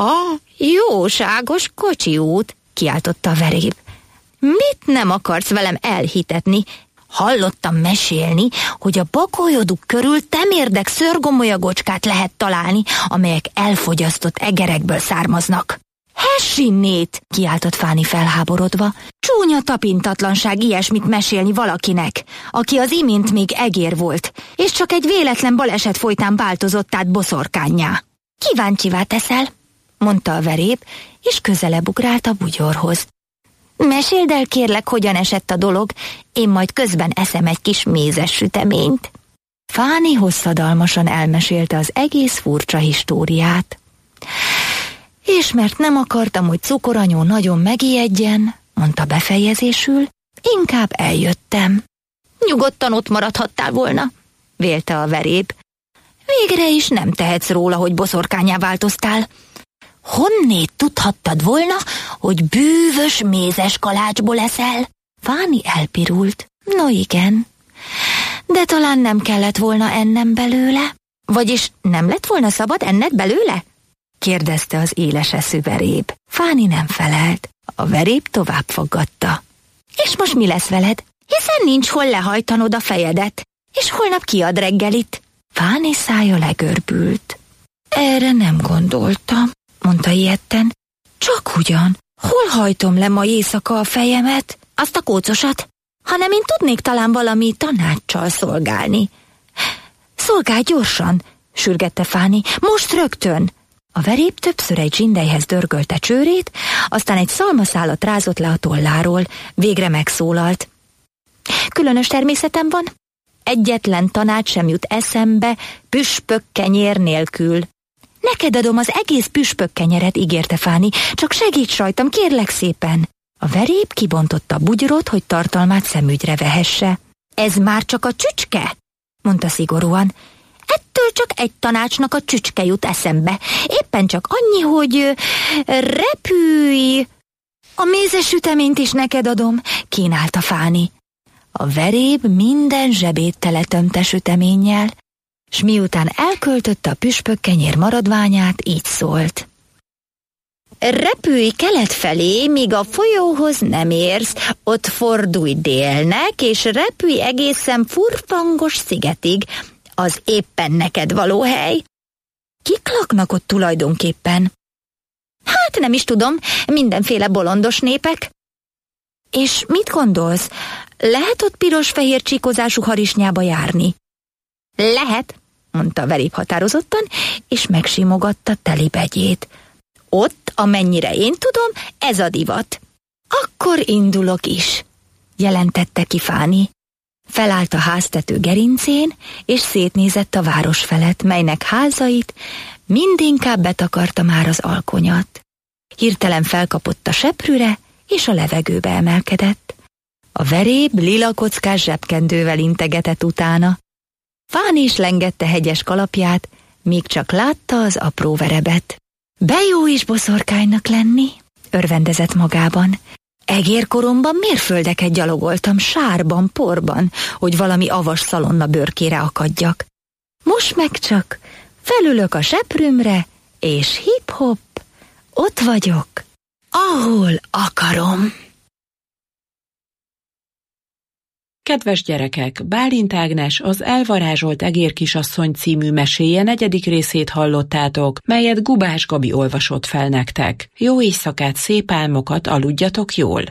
Jóságos kocsiút, kiáltotta a Veréb. Mit nem akarsz velem elhitetni? Hallottam mesélni, hogy a bagolyoduk körül temérdek szőrgomolyagocskát lehet találni, amelyek elfogyasztott egerekből származnak. Hessinnét, kiáltott Fáni felháborodva. Csúnya tapintatlanság ilyesmit mesélni valakinek, aki az imént még egér volt, és csak egy véletlen baleset folytán változott át boszorkánnyá. Kíváncsivá teszel, mondta a Veréb, és közelebb ugrált a bugyorhoz. Meséld el kérlek, hogyan esett a dolog, én majd közben eszem egy kis mézes süteményt. Fáni hosszadalmasan elmesélte az egész furcsa históriát. És mert nem akartam, hogy cukoranyó nagyon megijedjen, mondta befejezésül, inkább eljöttem. Nyugodtan ott maradhattál volna, vélte a Veréb. Végre is nem tehetsz róla, hogy boszorkánnyá változtál. Honnét tudhattad volna, hogy bűvös mézes kalácsból eszel? Fáni elpirult. No igen, de talán nem kellett volna ennem belőle. Vagyis nem lett volna szabad enned belőle? kérdezte az éles eszű Veréb. Fáni nem felelt. A Veréb tovább faggatta. És most mi lesz veled? Hiszen nincs hol lehajtanod a fejedet, és holnap kiad reggelit. Fáni szája legörbült. Erre nem gondoltam, mondta ijedten. Csak ugyan, hol hajtom le ma éjszaka a fejemet? Azt a kócosat? Hanem én tudnék talán valami tanáccsal szolgálni. Szolgálj gyorsan, sürgette Fáni, most rögtön. A Veréb többször egy zsindelyhez dörgölte csőrét, aztán egy szalmaszálat rázott le a tolláról, végre megszólalt. Különös természetem van? Egyetlen tanács sem jut eszembe püspök kenyér nélkül. Neked adom az egész püspök kenyeret, ígérte Fáni, csak segíts rajtam, kérlek szépen. A Veréb kibontotta a bugyrot, hogy tartalmát szemügyre vehesse. Ez már csak a csücske, mondta szigorúan. Ettől csak egy tanácsnak a csücske jut eszembe. Éppen csak annyi, hogy repülj. A mézes süteményt is neked adom, kínálta Fáni. A Veréb minden zsebét teletömte süteménnyel, s miután elköltötte a püspök kenyér maradványát, így szólt. Repülj kelet felé, míg a folyóhoz nem érsz, ott fordulj délnek, és repülj egészen Furfangos szigetig, az éppen neked való hely. Kik laknak ott tulajdonképpen? Hát nem is tudom, mindenféle bolondos népek. És mit gondolsz, lehet ott piros-fehér csíkozású harisnyába járni? Lehet, mondta Veréb határozottan, és megsimogatta teli begyét. Ott, amennyire én tudom, ez a divat. Akkor indulok is, jelentette ki Fáni. Felállt a háztető gerincén, és szétnézett a város felett, melynek házait mindinkább betakarta már az alkonyat. Hirtelen felkapott a seprűre, és a levegőbe emelkedett. A Veréb lila kockás zsebkendővel integetett utána. Fáni is lengette hegyes kalapját, míg csak látta az apró verebet. De jó is boszorkánynak lenni, örvendezett magában. Egérkoromban mérföldeket gyalogoltam sárban, porban, hogy valami avas szalonna bőrkére akadjak. Most meg csak felülök a seprűmre, és hip-hop, ott vagyok, ahol akarom. Kedves gyerekek, Bálint Ágnes az Elvarázsolt egérkisasszony című meséje 4. részét hallottátok, melyet Gubás Gabi olvasott fel nektek. Jó éjszakát, szép álmokat, aludjatok jól!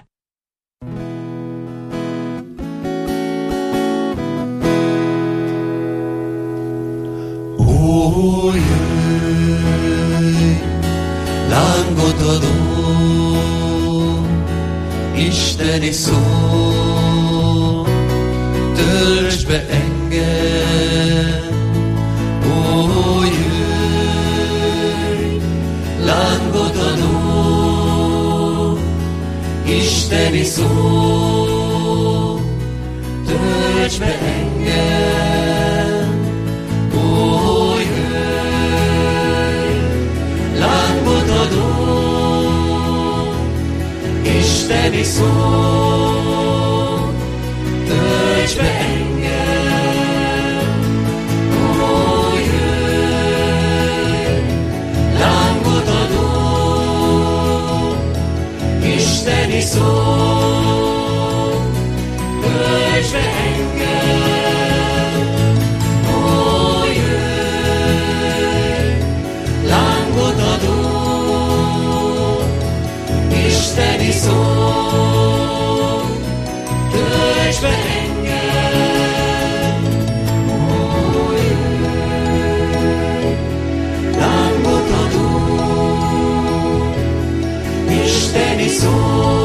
Ó, jöjj, lángot adó, isteni szó, töltsd be engem, ó, jöjj, Isteni szó, tölts be engem, ó, jöjj, lángot adó, Isteni szó, tölts be engem, ó, jöjj, lángot adó, Isteni szó, tölts be engem, ó, jöjj, lángot adó, Isteni szó, tölts be engem, ó, jöjj, lángot adó, Isteni szó.